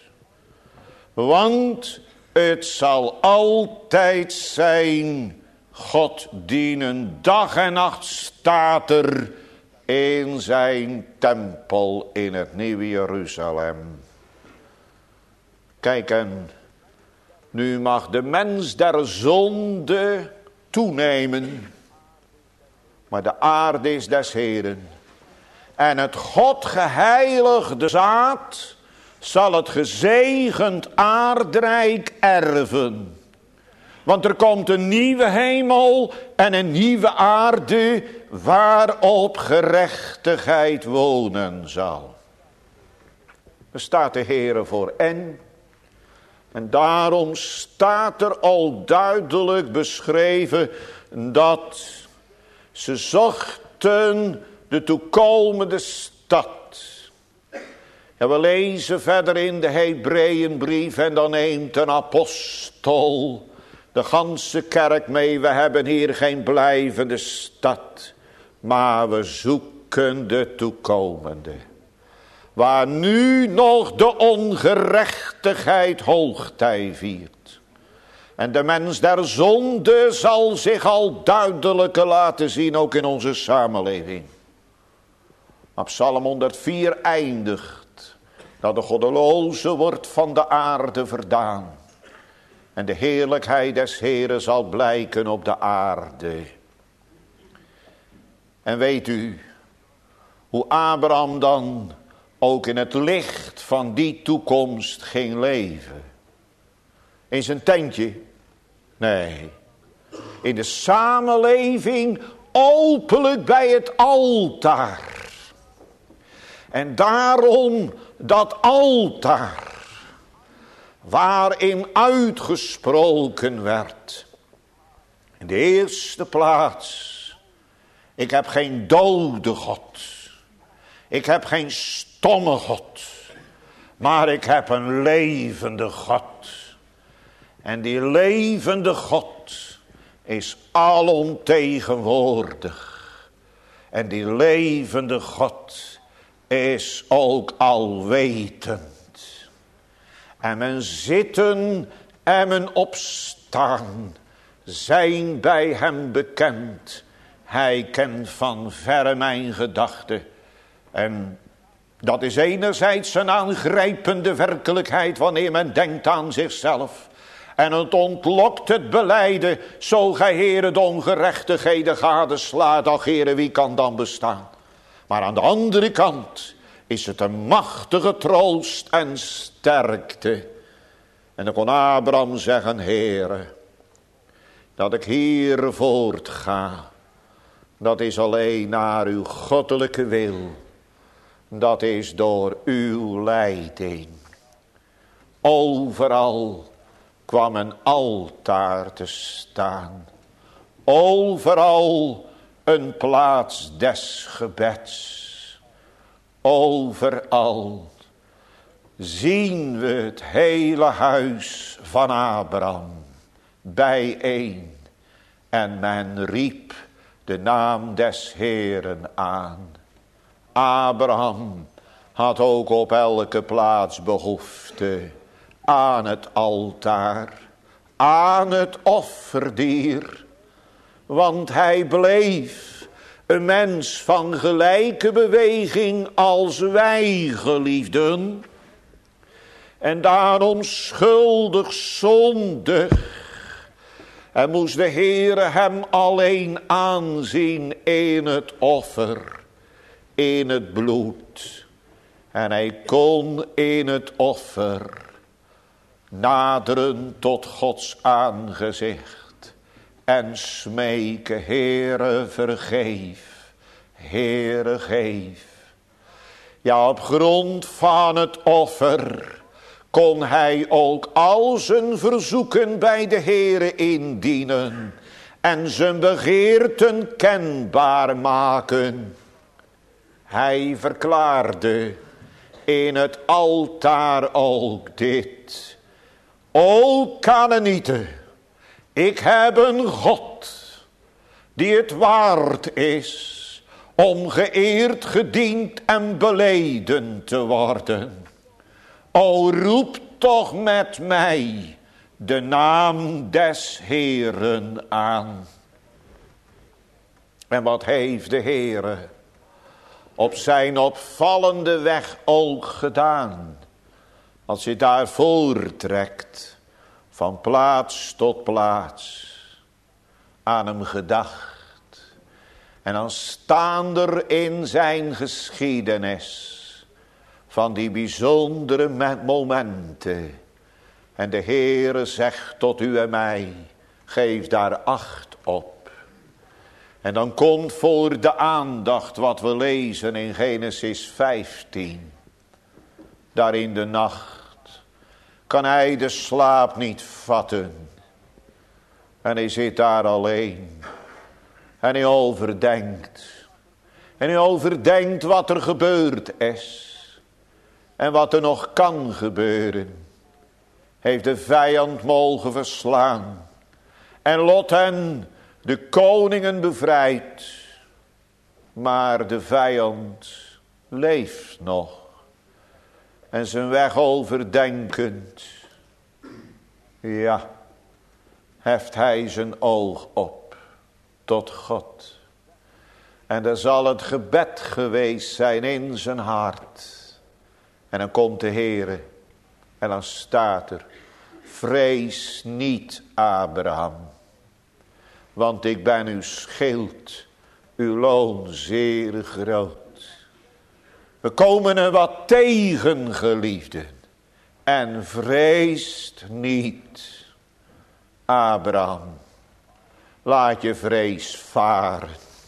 Want het zal altijd zijn God dienen. Dag en nacht staat er in zijn tempel in het nieuwe Jeruzalem. Kijk, en nu mag de mens der zonde toenemen. Maar de aarde is des Heeren. En het God geheiligde zaad zal het gezegend aardrijk erven. Want er komt een nieuwe hemel en een nieuwe aarde waarop gerechtigheid wonen zal. Er staat de Heere voor en. En daarom staat er al duidelijk beschreven dat ze zochten de toekomende stad. En we lezen verder in de Hebreeënbrief en dan neemt een apostel de ganse kerk mee. We hebben hier geen blijvende stad, maar we zoeken de toekomende. Waar nu nog de ongerechtigheid hoogtij viert. En de mens der zonde zal zich al duidelijker laten zien, ook in onze samenleving. Maar Psalm honderdvier eindigt dat de goddeloze wordt van de aarde verdaan. En de heerlijkheid des Heeren zal blijken op de aarde. En weet u hoe Abraham dan ook in het licht van die toekomst ging leven? In zijn tentje? Nee. In de samenleving openlijk bij het altaar. En daarom dat altaar waarin uitgesproken werd. In de eerste plaats: ik heb geen dode God. Ik heb geen stomme God. Maar ik heb een levende God. En die levende God is alomtegenwoordig. En die levende God is ook alwetend. En mijn zitten en mijn opstaan zijn bij hem bekend. Hij kent van verre mijn gedachten. En dat is enerzijds een aangrijpende werkelijkheid wanneer men denkt aan zichzelf. En het ontlokt het belijden, zo gij Heere de ongerechtigheden gadeslaat, ach Heere, wie kan dan bestaan? Maar aan de andere kant is het een machtige troost en sterkte. En dan kon Abraham zeggen: Heere, dat ik hier voortga, dat is alleen naar uw goddelijke wil. Dat is door uw leiding. Overal kwam een altaar te staan. Overal een plaats des gebeds. Overal zien we het hele huis van Abraham bijeen. En men riep de naam des Heeren aan. Abraham had ook op elke plaats behoefte aan het altaar, aan het offerdier. Want hij bleef een mens van gelijke beweging als wij, geliefden. En daarom schuldig, zondig. En moest de Heere hem alleen aanzien in het offer, in het bloed. En hij kon in het offer naderen tot Gods aangezicht en smeken, Heere vergeef, Heere geef. Ja, op grond van het offer kon hij ook al zijn verzoeken bij de Heere indienen en zijn begeerten kenbaar maken. Hij verklaarde in het altaar ook dit: O Kanaanieten, ik heb een God die het waard is om geëerd, gediend en beleden te worden. O, roep toch met mij de naam des Heeren aan. En wat heeft de Heere op zijn opvallende weg ook gedaan, als je daar voortrekt, van plaats tot plaats, aan hem gedacht. En dan staan er in zijn geschiedenis van die bijzondere momenten. En de Heere zegt tot u en mij, geef daar acht op. En dan komt voor de aandacht wat we lezen in Genesis vijftien. Daar in de nacht kan hij de slaap niet vatten. En hij zit daar alleen. En hij overdenkt. En hij overdenkt wat er gebeurd is. En wat er nog kan gebeuren. Heeft de vijand mogen verslaan. En Lot hen, de koningen, bevrijd. Maar de vijand leeft nog. En zijn weg overdenkend. Ja, heft hij zijn oog op tot God. En er zal het gebed geweest zijn in zijn hart. En dan komt de Heere. En dan staat er: vrees niet, Abraham. Want ik ben uw schild, uw loon zeer groot. We komen er wat tegen, geliefden. En vreest niet, Abraham. Laat je vrees varen.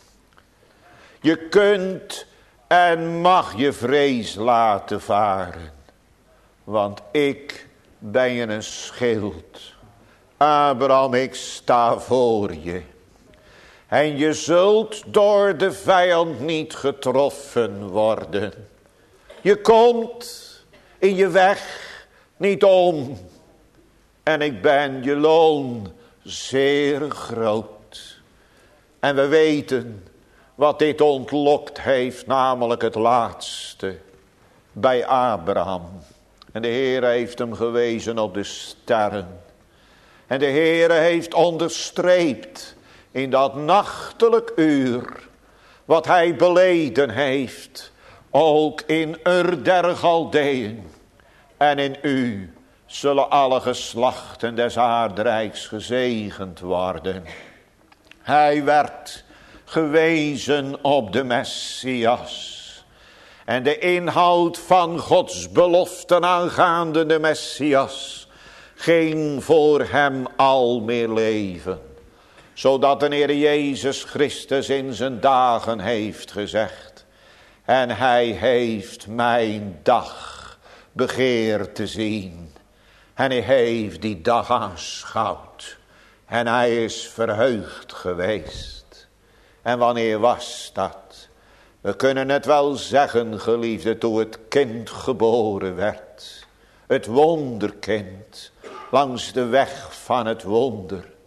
Je kunt en mag je vrees laten varen. Want ik ben je een schild. Abraham, ik sta voor je. En je zult door de vijand niet getroffen worden. Je komt in je weg niet om. En ik ben je loon zeer groot. En we weten wat dit ontlokt heeft, namelijk het laatste bij Abraham. En de Heer heeft hem gewezen op de sterren. En de Heer heeft onderstreept in dat nachtelijk uur wat hij beleden heeft, ook in Ur der Galdeën. En in u zullen alle geslachten des aardrijks gezegend worden. Hij werd gewezen op de Messias. En de inhoud van Gods beloften aangaande de Messias ging voor hem al meer leven. Zodat de Heer Jezus Christus in zijn dagen heeft gezegd: en hij heeft mijn dag begeerd te zien. En hij heeft die dag aanschouwd. En hij is verheugd geweest. En wanneer was dat? We kunnen het wel zeggen, geliefde, toen het kind geboren werd. Het wonderkind. Langs de weg van het wonder.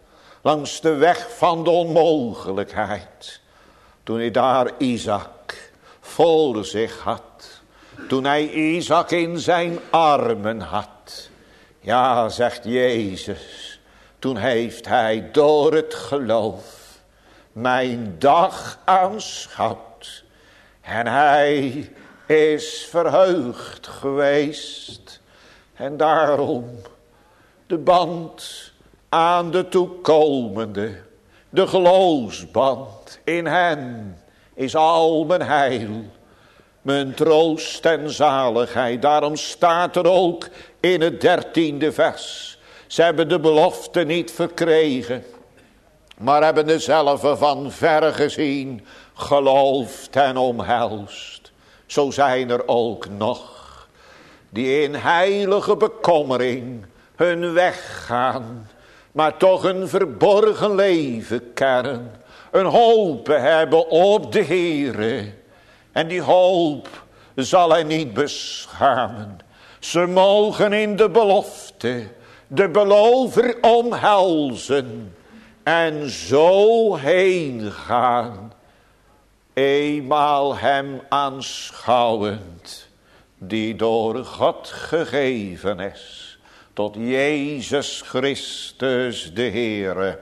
langs de weg van de onmogelijkheid. Toen hij daar Isaac voor zich had. Toen hij Isaac in zijn armen had. Ja, zegt Jezus, toen heeft hij door het geloof mijn dag aanschouwd. En hij is verheugd geweest. En daarom de band aan de toekomende, de geloofsband in hen is al mijn heil, mijn troost en zaligheid. Daarom staat er ook in het dertiende vers, ze hebben de belofte niet verkregen, maar hebben dezelfde van ver gezien, geloofd en omhelst. Zo zijn er ook nog die in heilige bekommering hun weg gaan, maar toch een verborgen leven kennen, een hoop hebben op de Heere. En die hoop zal hij niet beschamen. Ze mogen in de belofte de belover omhelzen en zo heen gaan, eenmaal hem aanschouwend, die door God gegeven is, tot Jezus Christus de Heere.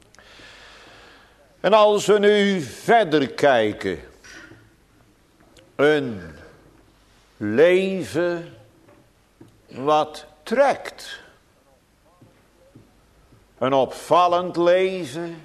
En als we nu verder kijken, een leven wat trekt, een opvallend leven,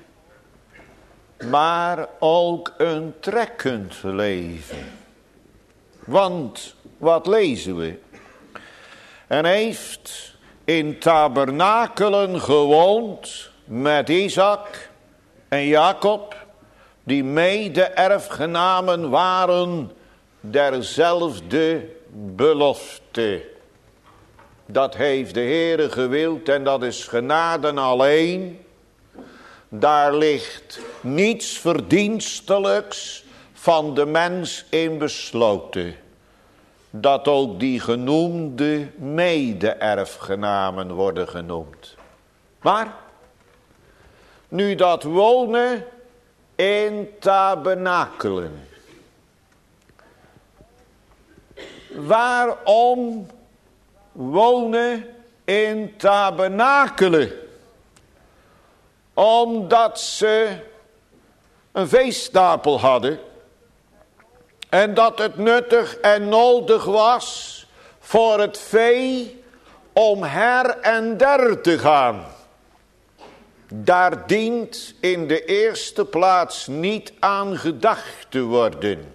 maar ook een trekkend leven. Want wat lezen we? En heeft in tabernakelen gewoond met Isaac en Jacob, die mede erfgenamen waren derzelfde belofte. Dat heeft de Heere gewild en dat is genade alleen. Daar ligt niets verdienstelijks van de mens in besloten. Dat ook die genoemde mede-erfgenamen worden genoemd. Maar nu dat wonen in tabernakelen. Waarom wonen in tabernakelen? Omdat ze een veestapel hadden. En dat het nuttig en nodig was voor het vee om her en der te gaan. Daar dient in de eerste plaats niet aan gedacht te worden.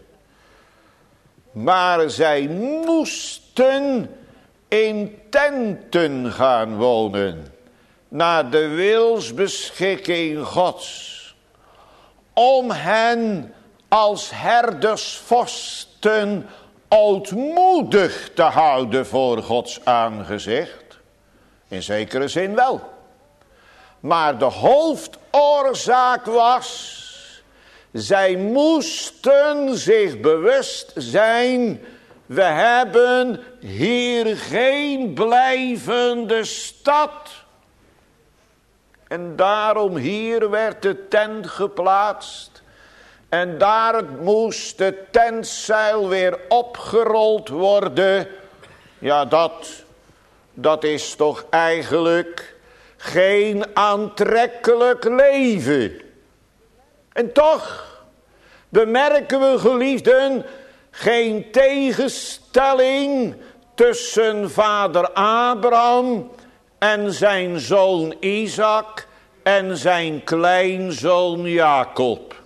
Maar zij moesten in tenten gaan wonen, naar de wilsbeschikking Gods, om hen als herdersvorsten ootmoedig te houden voor Gods aangezicht. In zekere zin wel. Maar de hoofdoorzaak was, zij moesten zich bewust zijn, we hebben hier geen blijvende stad. En daarom hier werd de tent geplaatst. En daar moest de tentzeil weer opgerold worden. Ja, dat, dat is toch eigenlijk geen aantrekkelijk leven. En toch bemerken we, geliefden, geen tegenstelling tussen vader Abraham en zijn zoon Isaac en zijn kleinzoon Jacob.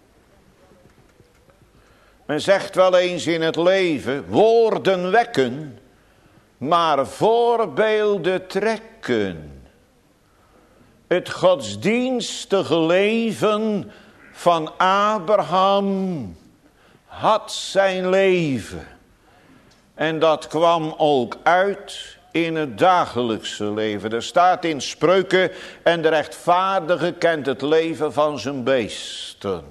Men zegt wel eens in het leven, woorden wekken, maar voorbeelden trekken. Het godsdienstige leven van Abraham had zijn leven. En dat kwam ook uit in het dagelijkse leven. Er staat in Spreuken, en de rechtvaardige kent het leven van zijn beesten.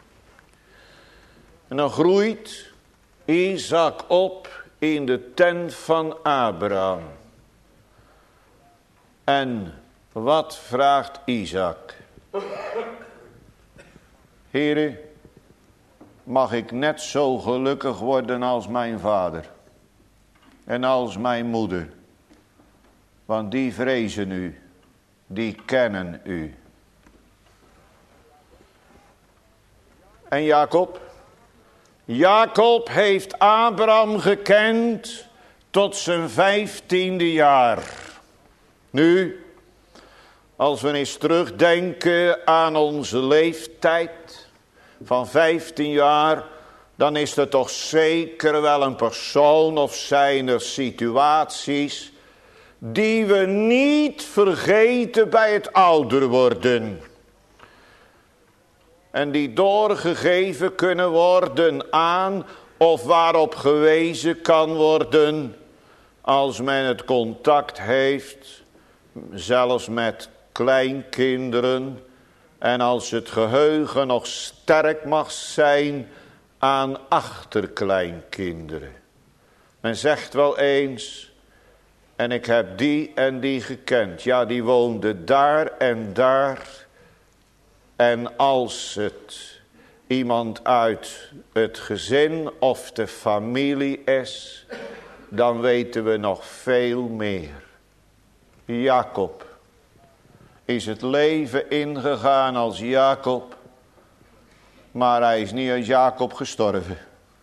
En dan groeit Isaac op in de tent van Abraham. En wat vraagt Isaac? Heere, mag ik net zo gelukkig worden als mijn vader en als mijn moeder. Want die vrezen u, die kennen u. En Jacob? Jacob heeft Abraham gekend tot zijn vijftiende jaar. Nu, als we eens terugdenken aan onze leeftijd van vijftien jaar, dan is er toch zeker wel een persoon of zijn er situaties die we niet vergeten bij het ouder worden. En die doorgegeven kunnen worden aan of waarop gewezen kan worden als men het contact heeft, zelfs met kleinkinderen. En als het geheugen nog sterk mag zijn aan achterkleinkinderen. Men zegt wel eens, en ik heb die en die gekend. Ja, die woonde daar en daar. En als het iemand uit het gezin of de familie is, dan weten we nog veel meer. Jacob is het leven ingegaan als Jacob, maar hij is niet als Jacob gestorven.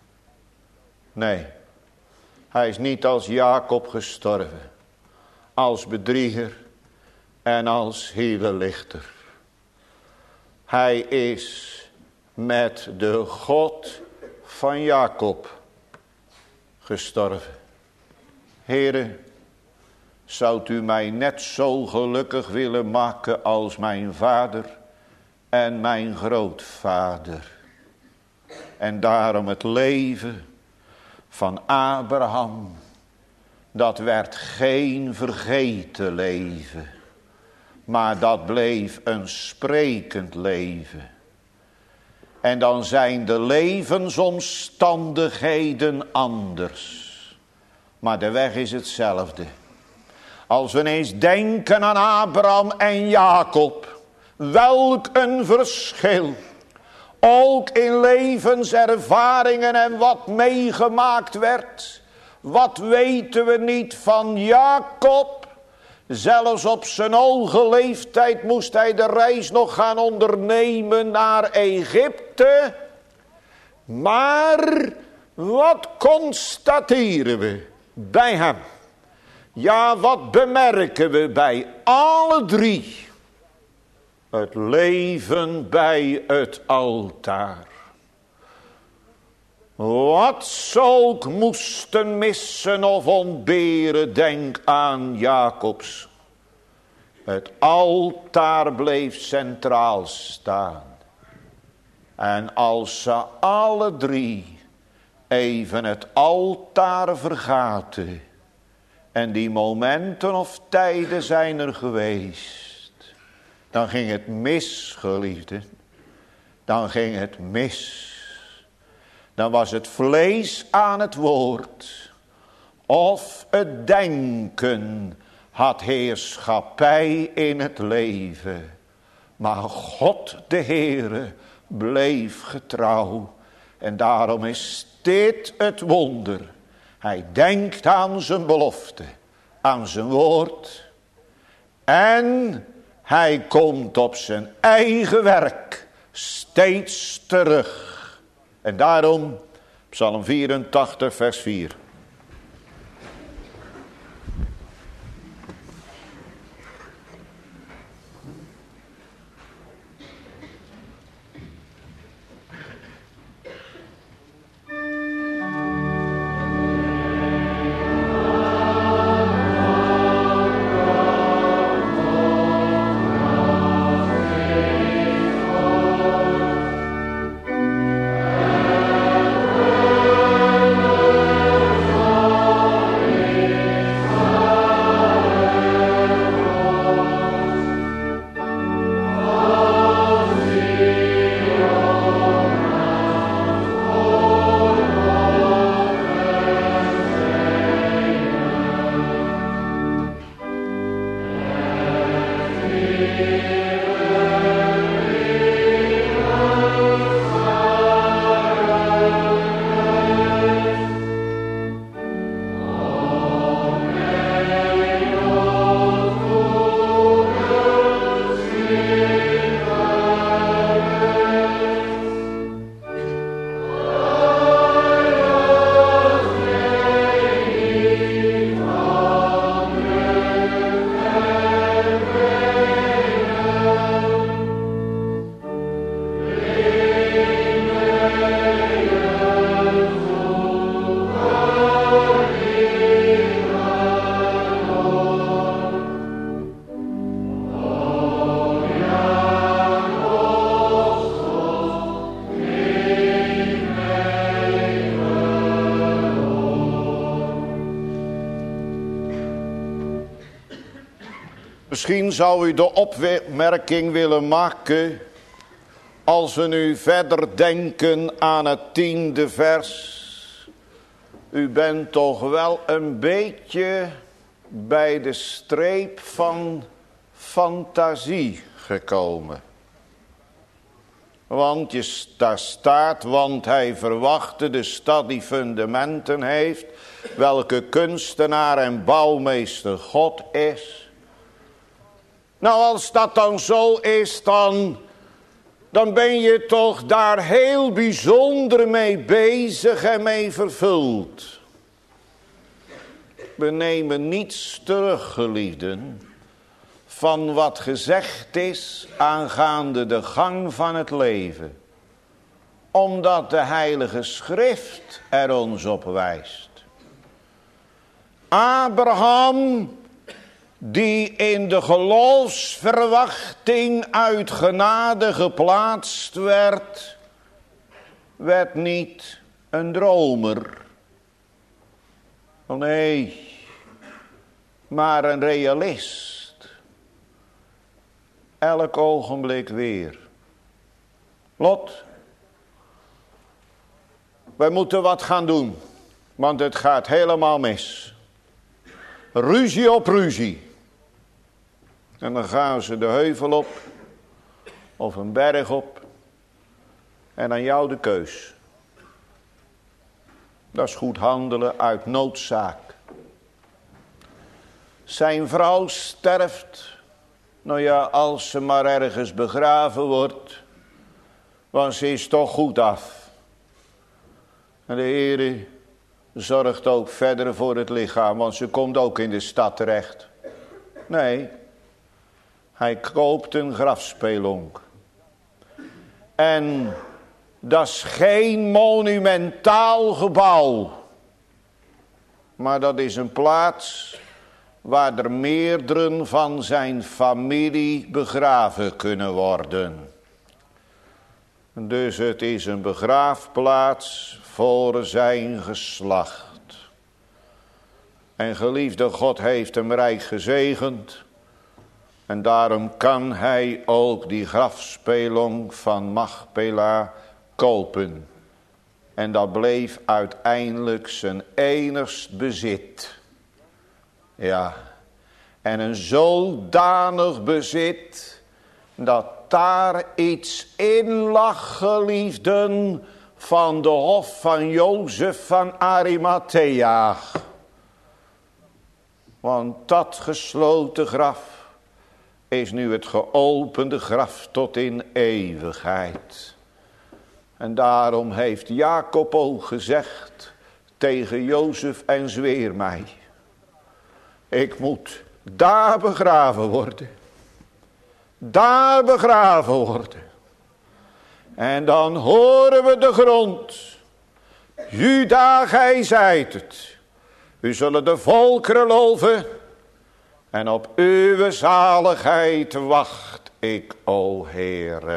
Nee, hij is niet als Jacob gestorven, als bedrieger en als hedelichter. Hij is met de God van Jacob gestorven. Heere, zou u mij net zo gelukkig willen maken als mijn vader en mijn grootvader. En daarom het leven van Abraham, dat werd geen vergeten leven. Maar dat bleef een sprekend leven. En dan zijn de levensomstandigheden anders. Maar de weg is hetzelfde. Als we eens denken aan Abraham en Jacob. Welk een verschil. Ook in levenservaringen en wat meegemaakt werd. Wat weten we niet van Jacob. Zelfs op zijn hoge leeftijd moest hij de reis nog gaan ondernemen naar Egypte. Maar wat constateren we bij hem? Ja, wat bemerken we bij alle drie? Het leven bij het altaar. Wat zou ik moesten missen of ontberen, denk aan Jacobs. Het altaar bleef centraal staan. En als ze alle drie even het altaar vergaten. En die momenten of tijden zijn er geweest. Dan ging het mis, geliefden. Dan ging het mis. Dan was het vlees aan het woord. Of het denken had heerschappij in het leven. Maar God de Heere bleef getrouw. En daarom is dit het wonder. Hij denkt aan zijn belofte. Aan zijn woord. En hij komt op zijn eigen werk steeds terug. En daarom, Psalm vierentachtig, vers vier. Misschien zou u de opmerking willen maken, als we nu verder denken aan het tiende vers. U bent toch wel een beetje bij de streep van fantasie gekomen. Want je, daar staat, want hij verwachtte de stad die fundamenten heeft, welke kunstenaar en bouwmeester God is. Nou, als dat dan zo is, dan, dan ben je toch daar heel bijzonder mee bezig en mee vervuld. We nemen niets terug, geliefden, van wat gezegd is aangaande de gang van het leven. Omdat de Heilige Schrift er ons op wijst. Abraham, die in de geloofsverwachting uit genade geplaatst werd, werd niet een dromer. Oh nee, maar een realist. Elk ogenblik weer. Lot, wij moeten wat gaan doen, want het gaat helemaal mis. Ruzie op ruzie. En dan gaan ze de heuvel op, of een berg op, en aan jou de keus. Dat is goed handelen uit noodzaak. Zijn vrouw sterft. Nou ja, als ze maar ergens begraven wordt, want ze is toch goed af. En de Heer zorgt ook verder voor het lichaam, want ze komt ook in de stad terecht. Nee, hij koopt een grafspelonk. En dat is geen monumentaal gebouw, maar dat is een plaats waar er meerderen van zijn familie begraven kunnen worden. Dus het is een begraafplaats voor zijn geslacht. En geliefde, God heeft hem rijk gezegend. En daarom kan hij ook die grafspelonk van Machpela kopen. En dat bleef uiteindelijk zijn enigst bezit. Ja, en een zodanig bezit, dat daar iets in lag, geliefden, van de hof van Jozef van Arimathea. Want dat gesloten graf is nu het geopende graf tot in eeuwigheid. En daarom heeft Jacob ook gezegd tegen Jozef: en zweer mij. Ik moet daar begraven worden. Daar begraven worden. En dan horen we de grond. Juda, gij zijt het. U zullen de volkeren loven. En op uw zaligheid wacht ik, o Heere.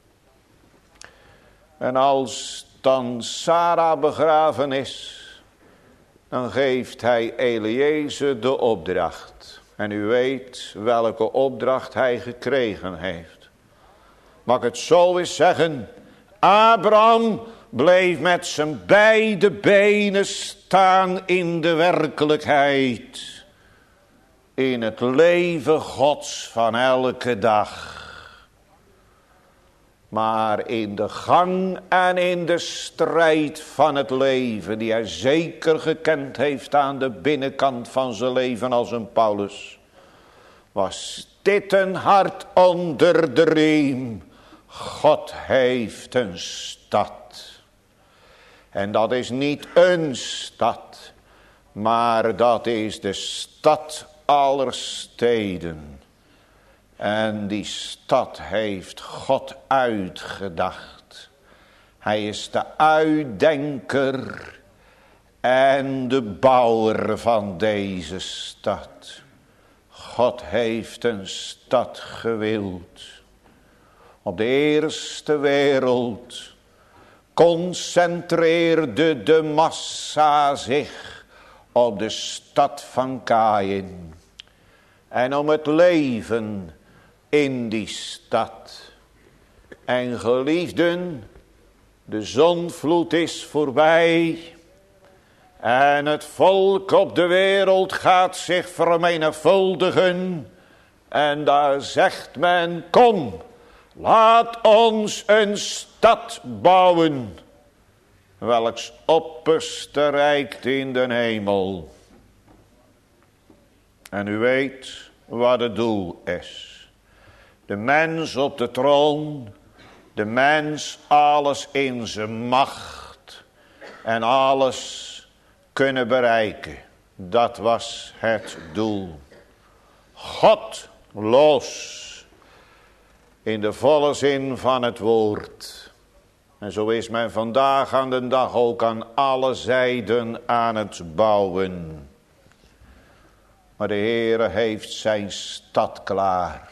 En als dan Sarah begraven is, dan geeft hij Eliezer de opdracht. En u weet welke opdracht hij gekregen heeft. Mag ik het zo eens zeggen? Abraham bleef met zijn beide benen staan in de werkelijkheid. In het leven Gods van elke dag. Maar in de gang en in de strijd van het leven, die hij zeker gekend heeft aan de binnenkant van zijn leven als een Paulus, was dit een hart onder de riem. God heeft een stad. En dat is niet een stad, maar dat is de stad aller steden. En die stad heeft God uitgedacht. Hij is de uitdenker en de bouwer van deze stad. God heeft een stad gewild. Op de eerste wereld concentreerde de massa zich op de stad van Kaïn. en om het leven in die stad. En geliefden, de zondvloed is voorbij. En het volk op de wereld gaat zich vermenigvuldigen. En daar zegt men, kom, laat ons een stad bouwen, welks opperste reikt in de hemel. En u weet wat het doel is. De mens op de troon, de mens alles in zijn macht en alles kunnen bereiken. Dat was het doel. Godloos in de volle zin van het woord. En zo is men vandaag aan de dag ook aan alle zijden aan het bouwen. Maar de Heere heeft zijn stad klaar.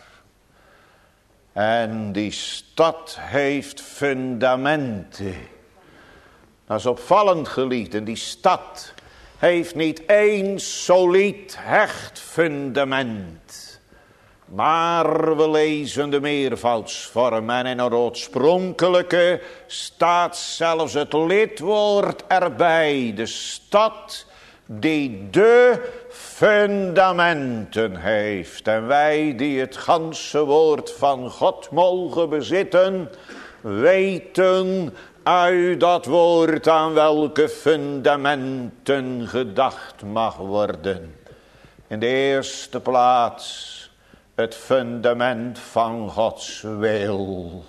En die stad heeft fundamenten. Dat is opvallend, geliefden. Die stad heeft niet één solid hecht fundament. Maar we lezen de meervoudsvorm en in het oorspronkelijke staat zelfs het lidwoord erbij. De stad die de fundamenten heeft. En wij die het ganse woord van God mogen bezitten, weten uit dat woord aan welke fundamenten gedacht mag worden. In de eerste plaats het fundament van Gods wil.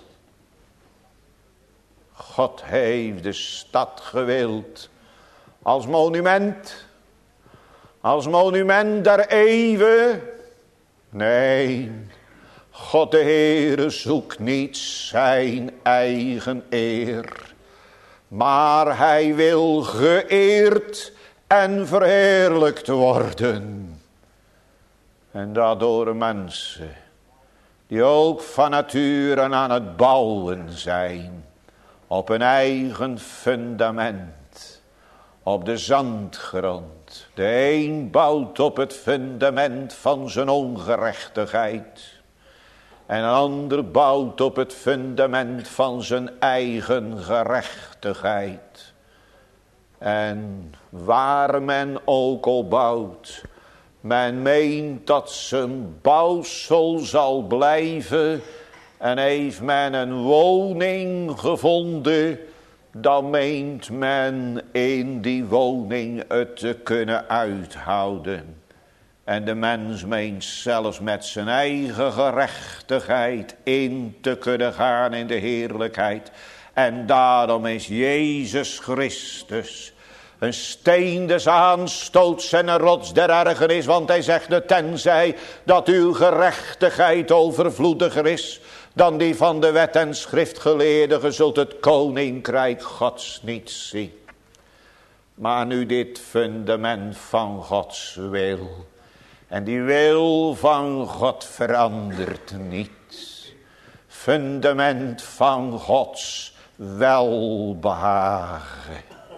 God heeft de stad gewild als monument. Als monument der eeuwen. Nee, God de Heere zoekt niet zijn eigen eer. Maar hij wil geëerd en verheerlijkt worden. En dat door mensen die ook van nature aan het bouwen zijn. Op een eigen fundament. Op de zandgrond. De een bouwt op het fundament van zijn ongerechtigheid. En een ander bouwt op het fundament van zijn eigen gerechtigheid. En waar men ook al bouwt, men meent dat zijn bouwsel zal blijven. En heeft men een woning gevonden, dan meent men in die woning het te kunnen uithouden. En de mens meent zelfs met zijn eigen gerechtigheid in te kunnen gaan in de heerlijkheid. En daarom is Jezus Christus een steen des aanstoots en een rots der ergernis. Want hij zegt, tenzij dat uw gerechtigheid overvloediger is dan die van de wet en schriftgeleerden, ge zult het koninkrijk Gods niet zien. Maar nu dit fundament van Gods wil. En die wil van God verandert niet. Fundament van Gods welbehagen.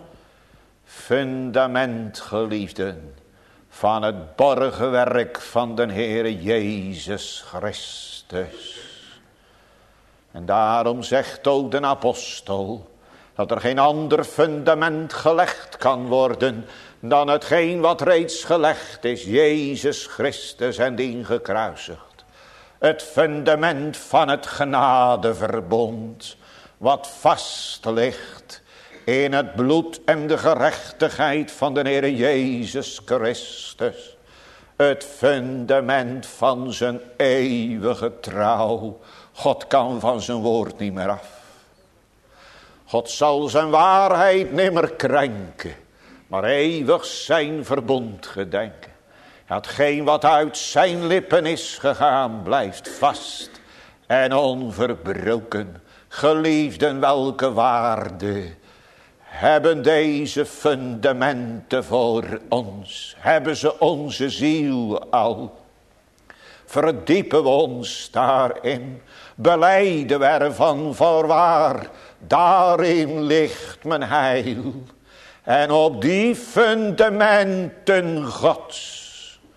Fundament, geliefden, van het borgwerk van de Heere Jezus Christus. En daarom zegt ook de apostel dat er geen ander fundament gelegd kan worden dan hetgeen wat reeds gelegd is, Jezus Christus en dien gekruisigd. Het fundament van het genadeverbond, wat vast ligt in het bloed en de gerechtigheid van de Heer Jezus Christus. Het fundament van zijn eeuwige trouw. God kan van zijn woord niet meer af. God zal zijn waarheid nimmer krenken, maar eeuwig zijn verbond gedenken. Hetgeen wat uit zijn lippen is gegaan, blijft vast en onverbroken. Geliefden, welke waarde hebben deze fundamenten voor ons? Hebben ze onze ziel al? Verdiepen we ons daarin? Belijden we ervan voorwaar? Daarin ligt mijn heil. En op die fundamenten Gods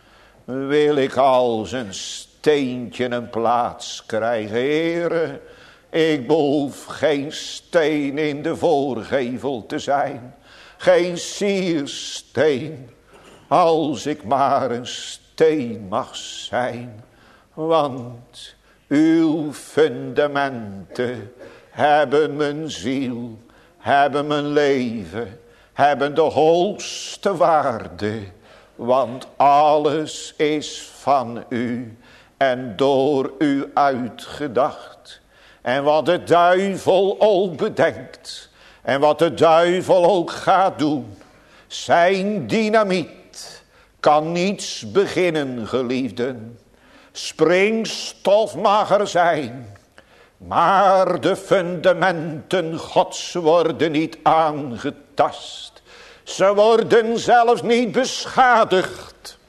wil ik als een steentje een plaats krijgen, Heere. Ik behoef geen steen in de voorgevel te zijn, geen siersteen, als ik maar een steen mag zijn. Want uw fundamenten hebben mijn ziel, hebben mijn leven, hebben de hoogste waarde. Want alles is van u en door u uitgedacht. En wat de duivel ook bedenkt en wat de duivel ook gaat doen, zijn dynamiet kan niets beginnen, geliefden. Springstof mag er zijn, maar de fundamenten Gods worden niet aangetast. Ze worden zelfs niet beschadigd.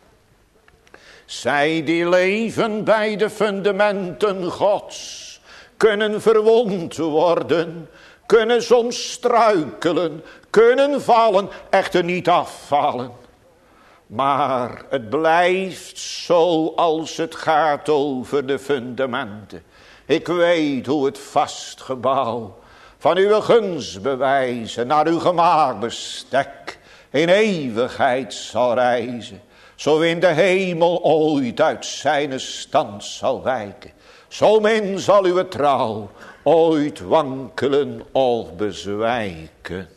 Zij die leven bij de fundamenten Gods kunnen verwond worden, kunnen soms struikelen, kunnen vallen, echter niet afvallen. Maar het blijft zo als het gaat over de fundamenten. Ik weet hoe het vast gebouw van uw gunstbewijzen naar uw gemaakbestek in eeuwigheid zal reizen. Zo in de hemel ooit uit zijn stand zal wijken, zo min zal uw trouw ooit wankelen of bezwijken.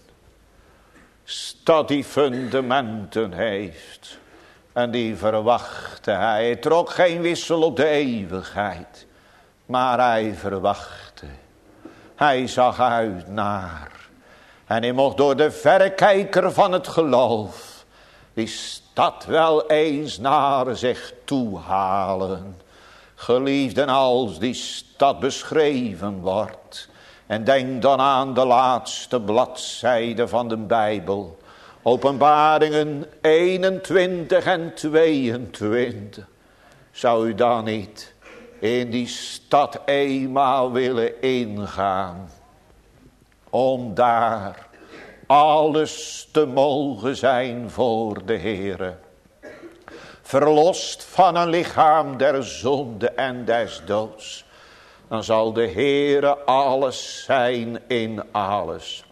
Dat die fundamenten heeft en die verwachtte hij. Hij trok geen wissel op de eeuwigheid, maar hij verwachtte. Hij zag uit naar en hij mocht door de verrekijker van het geloof die stad wel eens naar zich toe halen. Geliefden, als die stad beschreven wordt, en denk dan aan de laatste bladzijde van de Bijbel, Openbaringen eenentwintig en tweeëntwintig. Zou u dan niet in die stad eenmaal willen ingaan, om daar alles te mogen zijn voor de Heere? Verlost van een lichaam der zonde en des doods, dan zal de Heere alles zijn in alles.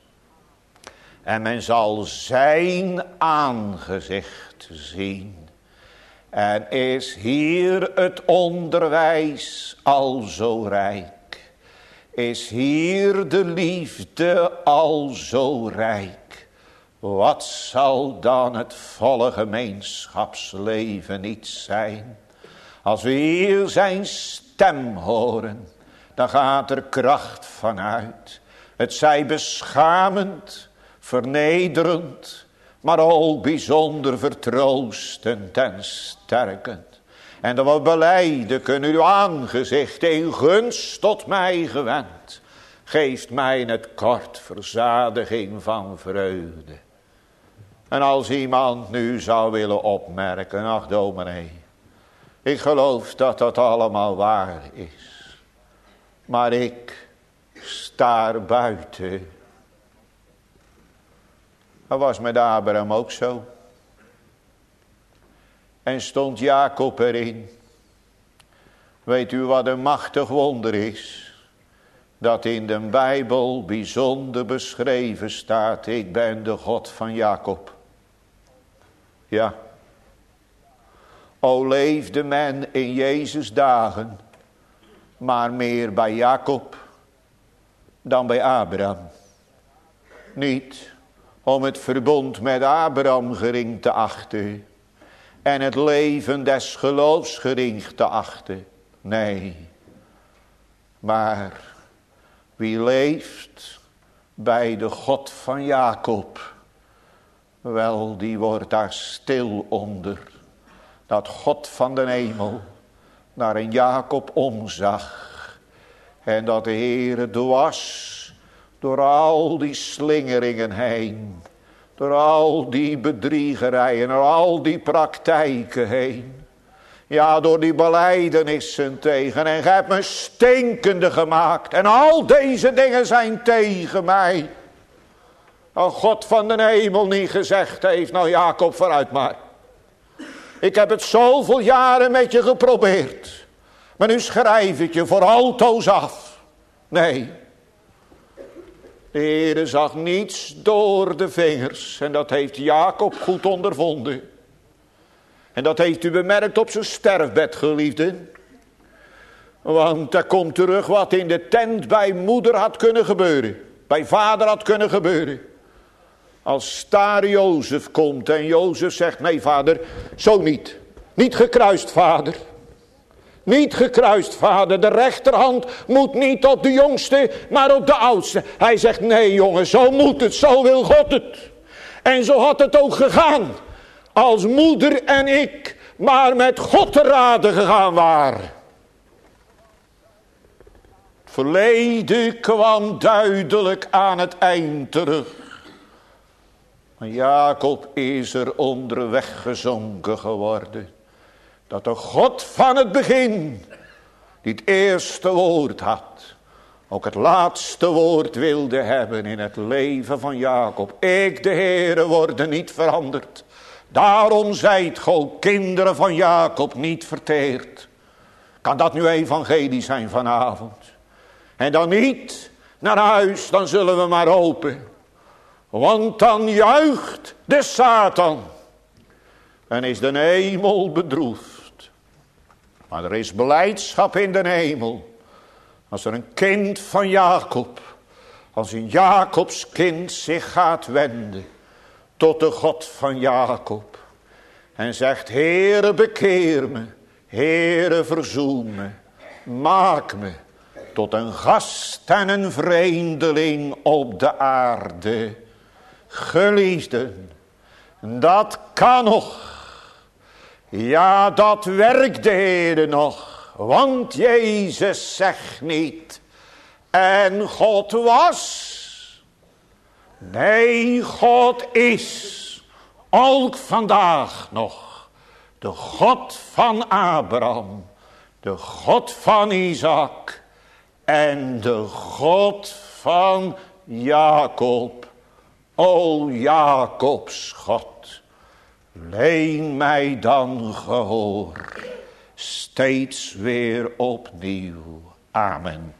En men zal zijn aangezicht zien. En is hier het onderwijs al zo rijk? Is hier de liefde al zo rijk? Wat zal dan het volle gemeenschapsleven niet zijn? Als we hier zijn stem horen, dan gaat er kracht vanuit. Het zij beschamend, vernederend, maar ook bijzonder vertroostend en sterkend. En dan we belijden kunnen uw aangezicht in gunst tot mij gewend. Geeft mij in het kort verzadiging van vreugde. En als iemand nu zou willen opmerken, ach dominee, ik geloof dat dat allemaal waar is. Maar ik sta er buiten. Dat was met Abraham ook zo. En stond Jacob erin. Weet u wat een machtig wonder is? Dat in de Bijbel bijzonder beschreven staat. Ik ben de God van Jacob. Ja. O leefde men in Jezus dagen, maar meer bij Jacob dan bij Abraham. Niet om het verbond met Abraham gering te achten en het leven des geloofs gering te achten. Nee, maar wie leeft bij de God van Jacob, wel, die wordt daar stil onder. Dat God van de hemel naar een Jacob omzag. En dat de Heere dwars door al die slingeringen heen, door al die bedriegerijen, door al die praktijken heen, ja, door die belijdenissen tegen, en gij hebt me stinkende gemaakt en al deze dingen zijn tegen mij. Als God van de hemel niet gezegd heeft, nou Jacob, vooruit maar. Ik heb het zoveel jaren met je geprobeerd. Maar nu schrijf ik je voor altoos af. Nee. De Heere zag niets door de vingers. En dat heeft Jacob goed ondervonden. En dat heeft u bemerkt op zijn sterfbed, geliefden. Want er komt terug wat in de tent bij moeder had kunnen gebeuren. Bij vader had kunnen gebeuren. Als daar Jozef komt en Jozef zegt, nee vader, zo niet. Niet gekruist vader. Niet gekruist vader. De rechterhand moet niet op de jongste, maar op de oudste. Hij zegt, nee jongen, zo moet het, zo wil God het. En zo had het ook gegaan. Als moeder en ik maar met God te raden gegaan waren. Het verleden kwam duidelijk aan het eind terug. Maar Jacob is er onderweg gezonken geworden. Dat de God van het begin, die het eerste woord had, ook het laatste woord wilde hebben in het leven van Jacob. Ik, de Heere, worden niet veranderd. Daarom zijt ge, kinderen van Jacob, niet verteerd. Kan dat nu evangelie zijn vanavond? En dan niet naar huis, dan zullen we maar hopen. Want dan juicht de Satan. En is de hemel bedroefd. Maar er is blijdschap in de hemel. Als er een kind van Jacob, als een Jacobs kind zich gaat wenden tot de God van Jacob. En zegt, Heere bekeer me, Heere verzoen me, maak me tot een gast en een vreemdeling op de aarde. Geliefden, dat kan nog. Ja, dat werkt de Heere nog. Want Jezus zegt niet, en God was. Nee, God is, ook vandaag nog, de God van Abraham, de God van Isaac en de God van Jacob. O Jacobs God, leen mij dan gehoor, steeds weer opnieuw. Amen.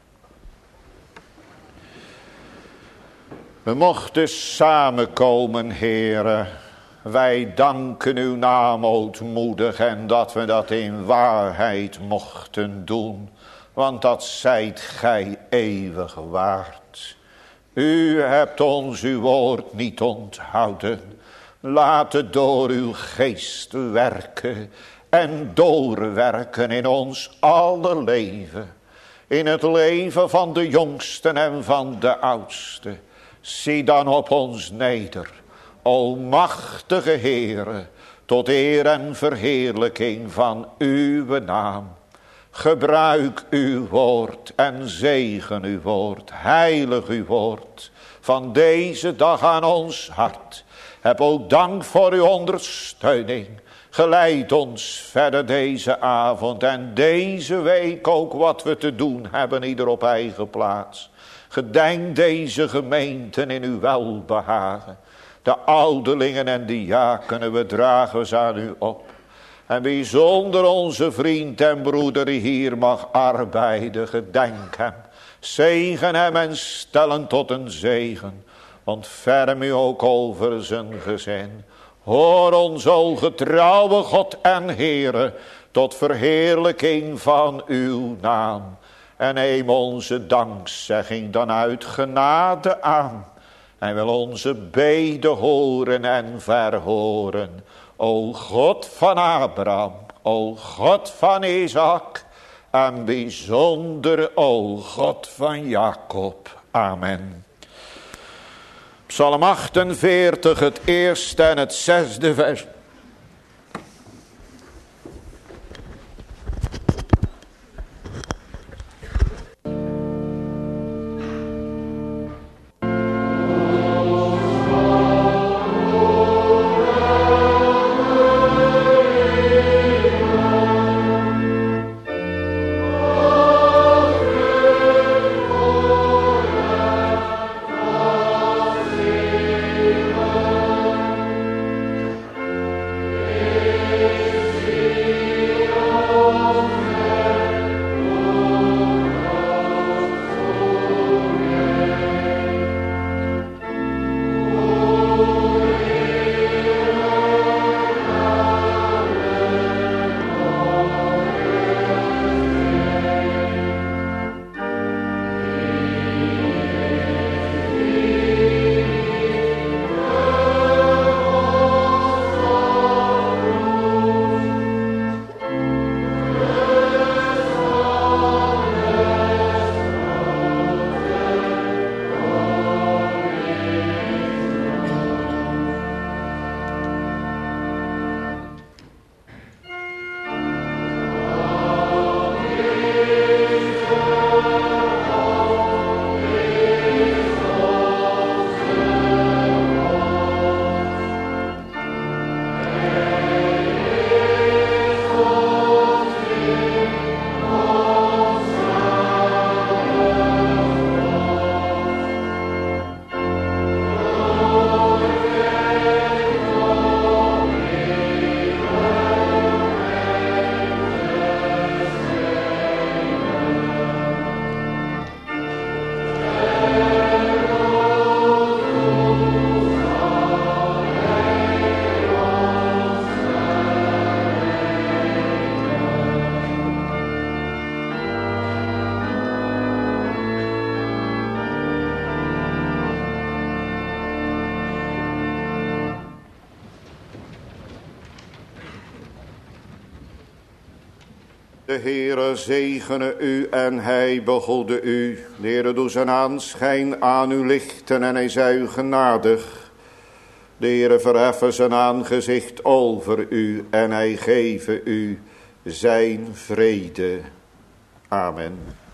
We mochten samenkomen, Heere. Wij danken uw naam ootmoedig en dat we dat in waarheid mochten doen. Want dat zijt gij eeuwig waard. U hebt ons uw woord niet onthouden. Laat het door uw geest werken en doorwerken in ons alle leven. In het leven van de jongsten en van de oudsten. Zie dan op ons neder, o machtige Heere, tot eer en verheerlijking van uw naam. Gebruik uw woord en zegen uw woord, heilig uw woord, van deze dag aan ons hart. Heb ook dank voor uw ondersteuning. Geleid ons verder deze avond en deze week ook wat we te doen hebben, ieder op eigen plaats. Gedenk deze gemeenten in uw welbehagen. De ouderlingen en de diakenen, we dragen ze aan u op. En bijzonder onze vriend en broeder die hier mag arbeiden, gedenk hem. Zegen hem en stel hem tot een zegen. Ontferm u ook over zijn gezin. Hoor ons, o getrouwe God en Heere, tot verheerlijking van uw naam. En neem onze dankzegging dan uit genade aan. En wil onze beden horen en verhoren. O God van Abraham, o God van Isaac. En bijzonder, o God van Jacob. Amen. Psalm achtenveertig, het eerste en het zesde vers. De Heere zegene u en hij begoede u. De Heere doe zijn aanschijn aan u lichten en hij zij u genadig. De Heere verheffen zijn aangezicht over u en hij geven u zijn vrede. Amen.